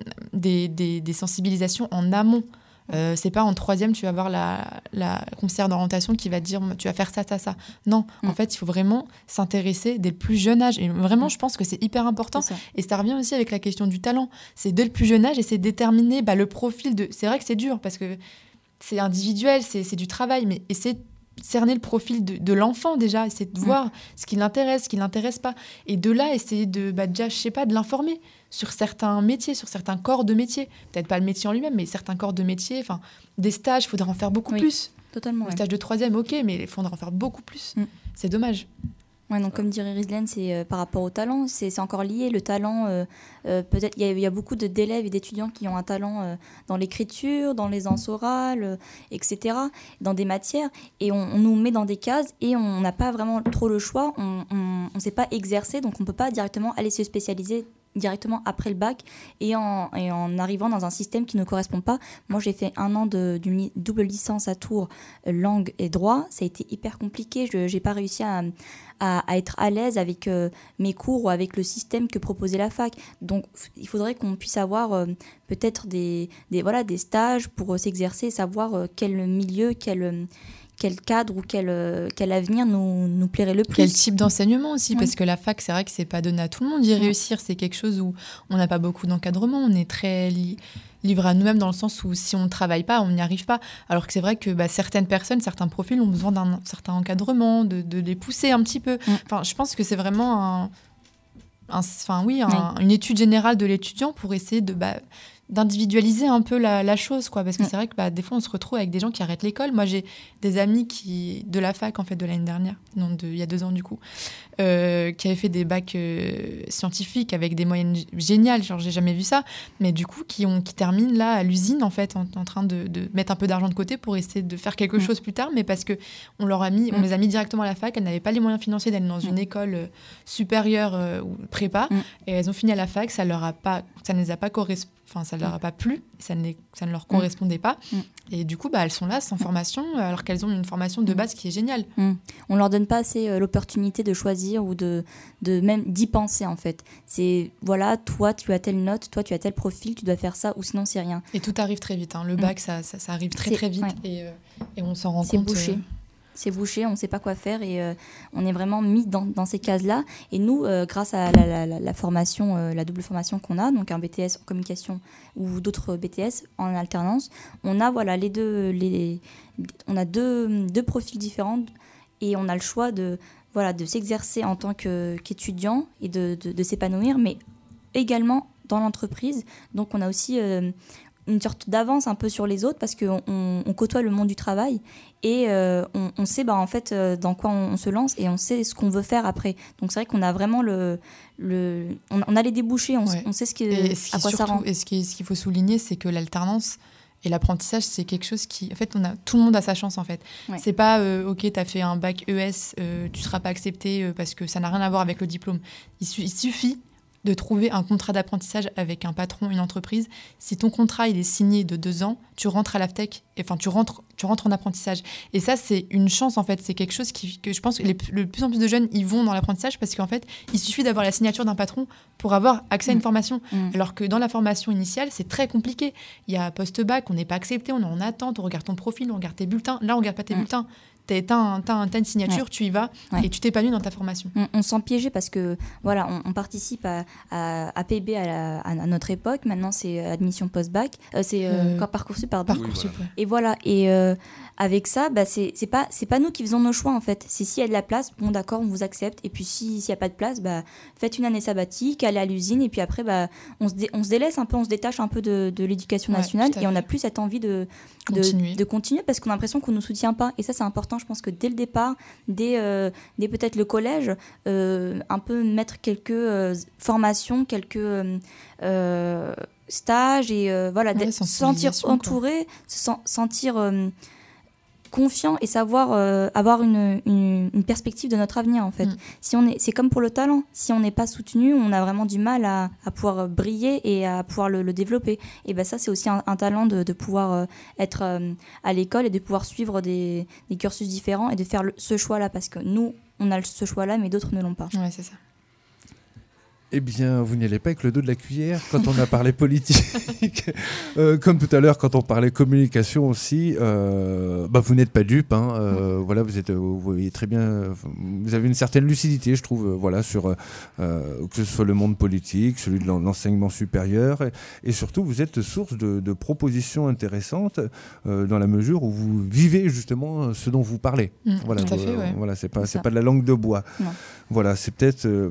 sensibilisations en amont. C'est pas en 3e, tu vas voir la conseillère d'orientation qui va te dire tu vas faire ça, ça, ça. Non, en fait, il faut vraiment s'intéresser dès le plus jeune âge. Et vraiment, je pense que c'est hyper important. Et ça revient aussi avec la question du talent. C'est dès le plus jeune âge et c'est déterminer le profil de... C'est vrai que c'est dur parce que c'est individuel, c'est du travail, mais essayer de cerner le profil de l'enfant déjà, essayer de voir ce qui l'intéresse, ce qui ne l'intéresse pas. Et de là, essayer déjà, je sais pas, de l'informer sur certains métiers, sur certains corps de métier. Peut-être pas le métier en lui-même, mais certains corps de métier. Enfin, des stages, il faudrait en faire beaucoup plus. Totalement. Le stage de 3e, ok, mais il faudrait en faire beaucoup plus. C'est dommage. Ouais, donc comme dirait Rizlen, c'est par rapport au talent, c'est encore lié. Le talent, peut-être il y a beaucoup d'élèves et d'étudiants qui ont un talent dans l'écriture, dans les aisances orales, etc., dans des matières, et on nous met dans des cases et on n'a pas vraiment trop le choix, on ne sait pas exercer, donc on ne peut pas directement aller se spécialiser directement après le bac et en arrivant dans un système qui ne correspond pas. Moi, j'ai fait 1 an d'une double licence à Tours, langue et droit. Ça a été hyper compliqué. Je n'ai pas réussi à être à l'aise avec mes cours ou avec le système que proposait la fac. Donc, il faudrait qu'on puisse avoir peut-être des stages pour s'exercer, savoir quel milieu, quel cadre ou quel avenir nous plairait le plus. Quel type d'enseignement aussi, parce que la fac, c'est vrai que c'est pas donné à tout le monde d'y réussir. C'est quelque chose où on n'a pas beaucoup d'encadrement, on est très livré à nous-mêmes dans le sens où si on ne travaille pas, on n'y arrive pas. Alors que c'est vrai que certaines personnes, certains profils ont besoin d'un certain encadrement, de les pousser un petit peu. Enfin, je pense que c'est vraiment une étude générale de l'étudiant pour essayer d'individualiser un peu la chose, quoi, parce que c'est vrai que des fois on se retrouve avec des gens qui arrêtent l'école. Moi j'ai des amis de la fac en fait de l'année dernière, il y a 2 ans du coup, qui avaient fait des bacs scientifiques avec des moyennes géniales, genre j'ai jamais vu ça, mais du coup qui terminent là à l'usine en fait en train de mettre un peu d'argent de côté pour essayer de faire quelque chose plus tard, mais parce que on les a mis directement à la fac, elles n'avaient pas les moyens financiers d'aller dans une école supérieure ou prépa, et elles ont fini à la fac, ça ne les a pas correspondu. Enfin, ça ne leur a pas plu, ça ne leur correspondait pas. Et du coup, elles sont là sans formation, alors qu'elles ont une formation de base qui est géniale. On ne leur donne pas assez l'opportunité de choisir ou de même d'y penser, en fait. C'est, voilà, toi, tu as telle note, toi, tu as tel profil, tu dois faire ça, ou sinon, c'est rien. Et tout arrive très vite. Le bac, ça arrive très, très vite. Ouais. Et on s'en rend compte. C'est bouché. C'est bouché, on ne sait pas quoi faire et on est vraiment mis dans ces cases-là. Et nous, grâce à la formation, la double formation qu'on a, donc un BTS en communication ou d'autres BTS en alternance, on a on a deux profils différents et on a le choix de s'exercer en tant qu'étudiant et de s'épanouir, mais également dans l'entreprise. Donc on a aussi une sorte d'avance un peu sur les autres parce qu'on côtoie le monde du travail et on sait en fait dans quoi on se lance et on sait ce qu'on veut faire après. Donc c'est vrai qu'on a vraiment on a les débouchés, on sait à quoi ça rend. Et ce qu'il faut souligner, c'est que l'alternance et l'apprentissage, c'est quelque chose qui... En fait, tout le monde a sa chance, en fait. Ouais. C'est pas, OK, t'as fait un bac ES, tu seras pas accepté parce que ça n'a rien à voir avec le diplôme. Il suffit de trouver un contrat d'apprentissage avec un patron, une entreprise. Si ton contrat il est signé de 2 ans, tu rentres à l'AFTEC, enfin tu rentres en apprentissage. Et ça, c'est une chance en fait. C'est quelque chose que je pense que le plus en plus de jeunes ils vont dans l'apprentissage parce qu'en fait, il suffit d'avoir la signature d'un patron pour avoir accès à une formation. Alors que dans la formation initiale, c'est très compliqué. Il y a post-bac, on n'est pas accepté, on est en attente, on regarde ton profil, on regarde tes bulletins. Là, on regarde pas tes bulletins. T'as une signature, tu y vas et tu t'épanouis dans ta formation. On se sent piégé parce que voilà, on participe à PB à notre époque. Maintenant, c'est admission post-bac, c'est Parcoursup, pardon. Parcoursup, ouais. Et voilà. Et avec ça, c'est pas nous qui faisons nos choix en fait. C'est s'il y a de la place, bon d'accord, on vous accepte. Et puis s'il y a pas de place, faites une année sabbatique, allez à l'usine et puis après on se délaisse un peu, on se détache un peu de l'éducation nationale et on n'a plus cette envie de continuer parce qu'on a l'impression qu'on nous soutient pas. Et ça, c'est important. Je pense que dès le départ, dès peut-être le collège, un peu mettre quelques formations, quelques stages et se sentir entouré, se sentir confiant et savoir avoir une perspective de notre avenir en fait. C'est comme pour le talent, si on n'est pas soutenu, on a vraiment du mal à pouvoir briller et à pouvoir le développer. Et ça c'est aussi un talent de pouvoir être à l'école et de pouvoir suivre des cursus différents et de faire ce choix-là parce que nous on a ce choix-là mais d'autres ne l'ont pas. Ouais, c'est ça. Eh bien, vous n'y allez pas avec le dos de la cuillère quand on a parlé politique. Comme tout à l'heure, quand on parlait communication aussi, vous n'êtes pas dupe. Voilà, vous voyez très bien, vous avez une certaine lucidité, je trouve, sur que ce soit le monde politique, celui de l'enseignement supérieur, et surtout, vous êtes source de propositions intéressantes dans la mesure où vous vivez justement ce dont vous parlez. Tout à fait, ouais. Voilà, c'est pas de la langue de bois. Non. Voilà, c'est peut-être...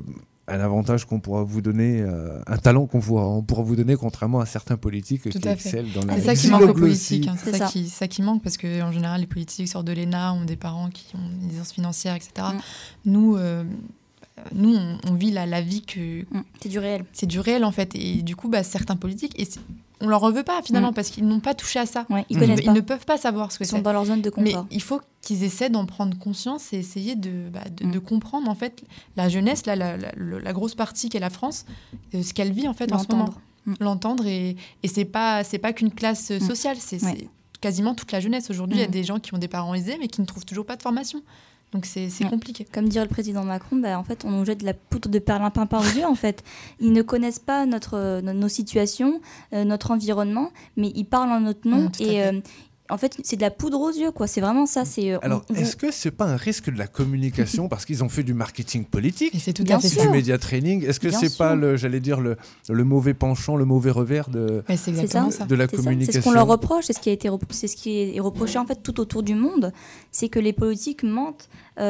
un avantage qu'on pourra vous donner, un talent qu'on pourra vous donner, contrairement à certains politiques qui excellent dans la C'est ça qui manque aux xyloglossie. politiques. C'est ça qui manque, parce qu'en général, les politiques sortent de l'ENA, ont des parents qui ont des aisances financières, etc. Nous, on vit la vie que... C'est du réel. C'est du réel, en fait. Et du coup, certains politiques... On leur en veut pas finalement parce qu'ils n'ont pas touché à ça. Ils connaissent pas. Ils ne peuvent pas savoir ce que c'est. Ils sont dans leur zone de confort. Mais il faut qu'ils essaient d'en prendre conscience et essayer de comprendre en fait la jeunesse, la grosse partie qu'est la France, ce qu'elle vit en fait en ce moment. L'entendre et c'est pas qu'une classe sociale, c'est quasiment toute la jeunesse. Aujourd'hui, il y a des gens qui ont des parents aisés mais qui ne trouvent toujours pas de formation. Donc c'est compliqué. Comme dirait le président Macron, en fait, on nous jette de la poudre de perlimpinpin aux yeux. En fait, ils ne connaissent pas nos situations, notre environnement, mais ils parlent en notre nom en fait, c'est de la poudre aux yeux, quoi. C'est vraiment ça. Alors, est-ce que c'est pas un risque de la communication parce qu'ils ont fait du marketing politique, et c'est tout à fait du média training? Est-ce que c'est pas le mauvais penchant, le mauvais revers de la communication? C'est ce qu'on leur reproche, c'est ce qui est reproché en fait tout autour du monde, c'est que les politiques mentent.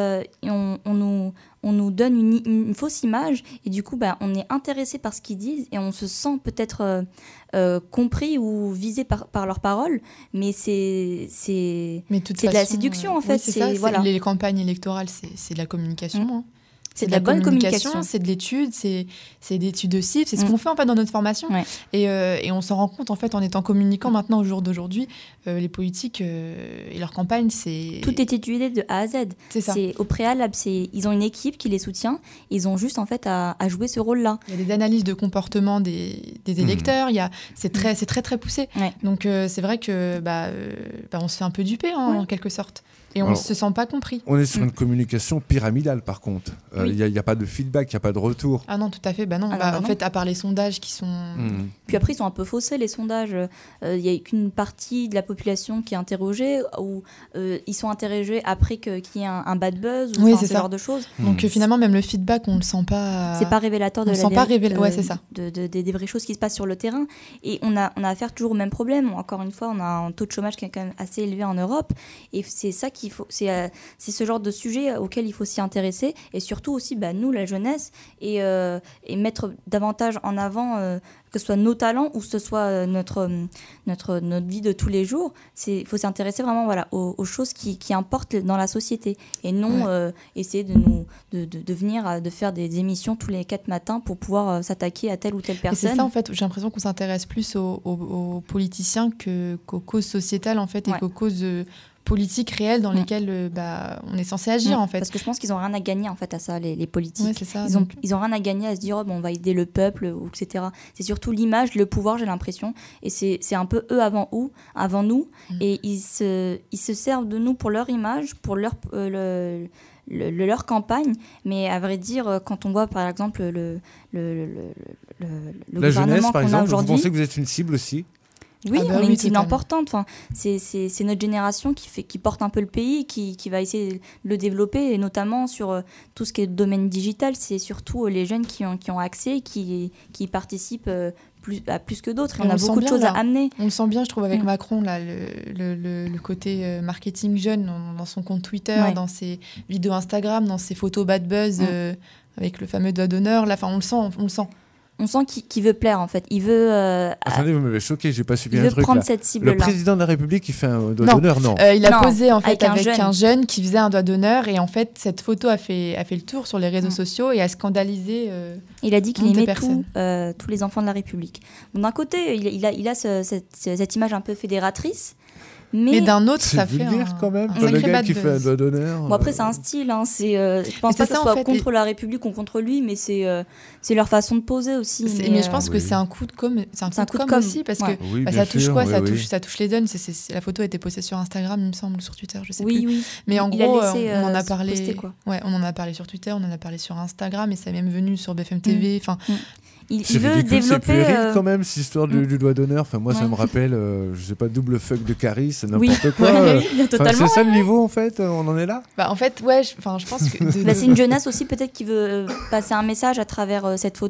On nous donne une fausse image et du coup on est intéressé par ce qu'ils disent et on se sent peut-être compris ou visé par leurs paroles, mais c'est de la séduction en fait. Oui, c'est ça, les campagnes électorales, c'est de la communication. C'est de la bonne communication. C'est de l'étude, c'est d'études de cibles, c'est ce qu'on fait en fait dans notre formation. Et on s'en rend compte en fait en étant communicant maintenant au jour d'aujourd'hui. Les politiques et leurs campagnes, c'est... Tout est étudié de A à Z. C'est ça. Au préalable, ils ont une équipe qui les soutient. Ils ont juste en fait à jouer ce rôle-là. Il y a des analyses de comportement des électeurs. C'est très poussé. Donc c'est vrai que on se fait un peu duper en quelque sorte. Et on ne se sent pas compris. On est sur une communication pyramidale, par contre. Il n'y a pas de feedback, il n'y a pas de retour. Ah non, tout à fait. Non. En fait, à part les sondages qui sont... Puis après, ils sont un peu faussés, les sondages. Il n'y a qu'une partie de la population qui est interrogée, ou ils sont interrogés après qu'il y ait un bad buzz, ou ce genre de choses. Donc finalement, même le feedback, on ne le sent pas... C'est pas révélateur de c'est ça. Des vraies choses qui se passent sur le terrain. Et on a affaire toujours au même problème. Encore une fois, on a un taux de chômage qui est quand même assez élevé en Europe. Et c'est ça qu'il faut... C'est ce genre de sujet auquel il faut s'y intéresser. Et surtout aussi, nous, la jeunesse, et mettre davantage en avant que ce soit nos talents ou que ce soit notre vie de tous les jours. Il faut s'intéresser vraiment aux choses qui importent dans la société et non essayer de venir de faire des émissions tous les 4 matins pour pouvoir s'attaquer à telle ou telle personne. Et c'est ça en fait, j'ai l'impression qu'on s'intéresse plus aux politiciens qu'aux causes sociétales en fait, et qu'aux causes politiques réelles dans lesquelles on est censé agir en fait. Parce que je pense qu'ils n'ont rien à gagner en fait à ça, les politiques. Ouais, c'est ça, ils ont rien à gagner à se dire on va aider le peuple, ou etc. C'est surtout l'image, le pouvoir, j'ai l'impression. Et c'est un peu eux avant nous. Et ils se servent de nous pour leur image, pour leur campagne. Mais à vrai dire, quand on voit par exemple le la jeunesse, gouvernement par qu'on a exemple, aujourd'hui... vous pensez que vous êtes une cible aussi? Oui, on est une cible totalement. importante. Enfin, c'est notre génération qui porte un peu le pays, qui va essayer de le développer, et notamment sur tout ce qui est domaine digital. C'est surtout les jeunes qui ont accès, qui participent plus que d'autres. On a beaucoup de choses à amener. On le sent bien, je trouve, avec Macron, là, le côté marketing jeune dans son compte Twitter, dans ses vidéos Instagram, dans ses photos bad buzz avec le fameux doigt d'honneur. Là, on le sent. On sent qu'il veut plaire, en fait. Il veut... Attendez, vous m'avez choqué, j'ai pas suivi un veut truc prendre là. cette cible-là. Le président de la République, il fait un doigt d'honneur, non il a Non, posé en fait avec un jeune qui faisait un doigt d'honneur, et en fait cette photo a fait le tour sur les réseaux sociaux et a scandalisé. Il a dit qu'il aimait tous les enfants de la République. Bon, d'un côté, il a cette image un peu fédératrice. Mais d'un autre, ça fait quand même, le gars qui fait un doigt d'honneur. Bon, après, c'est un style. Je pense pas que ce soit contre la République ou contre lui, mais c'est leur façon de poser aussi. Mais je pense que c'est un coup de com'. C'est un coup de com' aussi, parce que ça touche quoi ? Ça touche les jeunes. La photo a été postée sur Instagram, il me semble, ou sur Twitter, je sais plus. Oui. Mais en gros, on en a parlé. On en a parlé sur Twitter, on en a parlé sur Instagram, et ça est même venu sur BFM TV. Il veut développer. C'est puéril quand même, cette histoire du doigt d'honneur. Enfin, moi, ça me rappelle, je sais pas, double fuck de Caris, n'importe quoi. Totalement. C'est ça le niveau, en fait. On en est là. En fait, je pense que. C'est une jeunesse aussi peut-être qui veut passer un message à travers cette photo-là.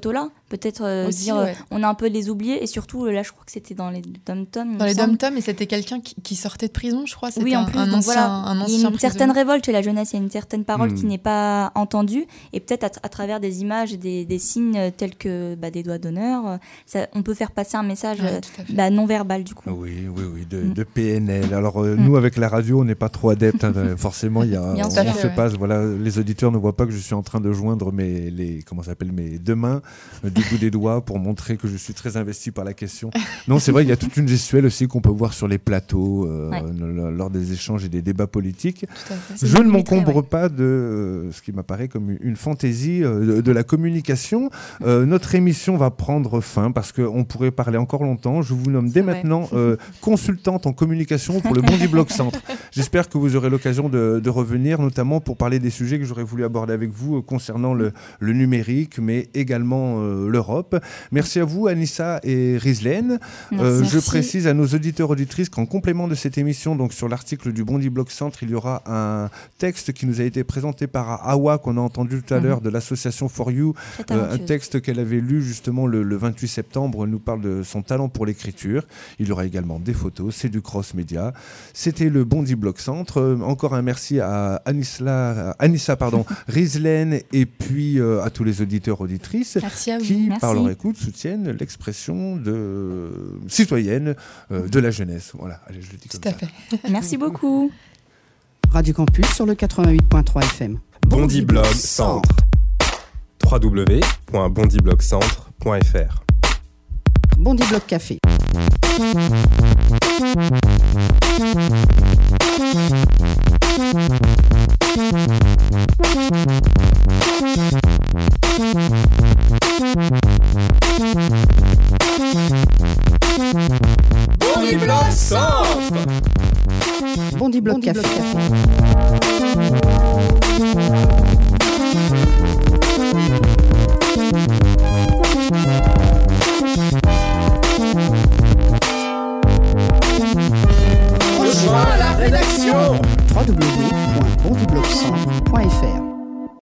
peut-être Aussi, dire ouais. on a un peu les oubliés, et surtout là je crois que c'était dans les dom-toms. Dans les dom-toms, et c'était quelqu'un qui sortait de prison, je crois. C'était Oui, en plus, un donc ancien, voilà, un il y a ancien une certaine prisonnier. révolte chez la jeunesse, il y a une certaine parole qui n'est pas entendue, et peut-être à travers des images et des signes tels que des doigts d'honneur, on peut faire passer un message non verbal du coup. Oui, de PNL. Alors nous, avec la radio, on n'est pas trop adeptes. Forcément, on se passe. Voilà, les auditeurs ne voient pas que je suis en train de joindre mes deux mains du bout des doigts pour montrer que je suis très investi par la question. Non, c'est vrai, il y a toute une gestuelle aussi qu'on peut voir sur les plateaux lors des échanges et des débats politiques. Je ne m'encombre pas de ce qui m'apparaît comme une fantaisie de la communication. Notre émission va prendre fin parce qu'on pourrait parler encore longtemps. Je vous nomme dès maintenant consultante en communication pour le Bondy Blog Centre. J'espère que vous aurez l'occasion de revenir, notamment pour parler des sujets que j'aurais voulu aborder avec vous concernant le numérique, mais également l'Europe. Merci à vous, Anissa et Rizlaine. Je précise à nos auditeurs auditrices qu'en complément de cette émission, donc sur l'article du Bondy Blog Centre, il y aura un texte qui nous a été présenté par Awa, qu'on a entendu tout à l'heure, de l'association For You, un texte qu'elle avait lu justement le 28 septembre. Elle nous parle de son talent pour l'écriture. Il y aura également des photos, c'est du cross-média. C'était le Bondy Blog Centre. Encore un merci à Anissa, Rizlaine, et puis à tous les auditeurs auditrices qui, par leur écoute, soutiennent l'expression citoyenne de la jeunesse. Voilà, allez, je le dis comme ça. Tout à fait. Merci beaucoup. Radio Campus sur le 88.3 FM. Bondy Blog Centre. www.bondyblogcentre.fr. Bondy Blog Café. Bondy Blog Centre. Bondy Blog Café.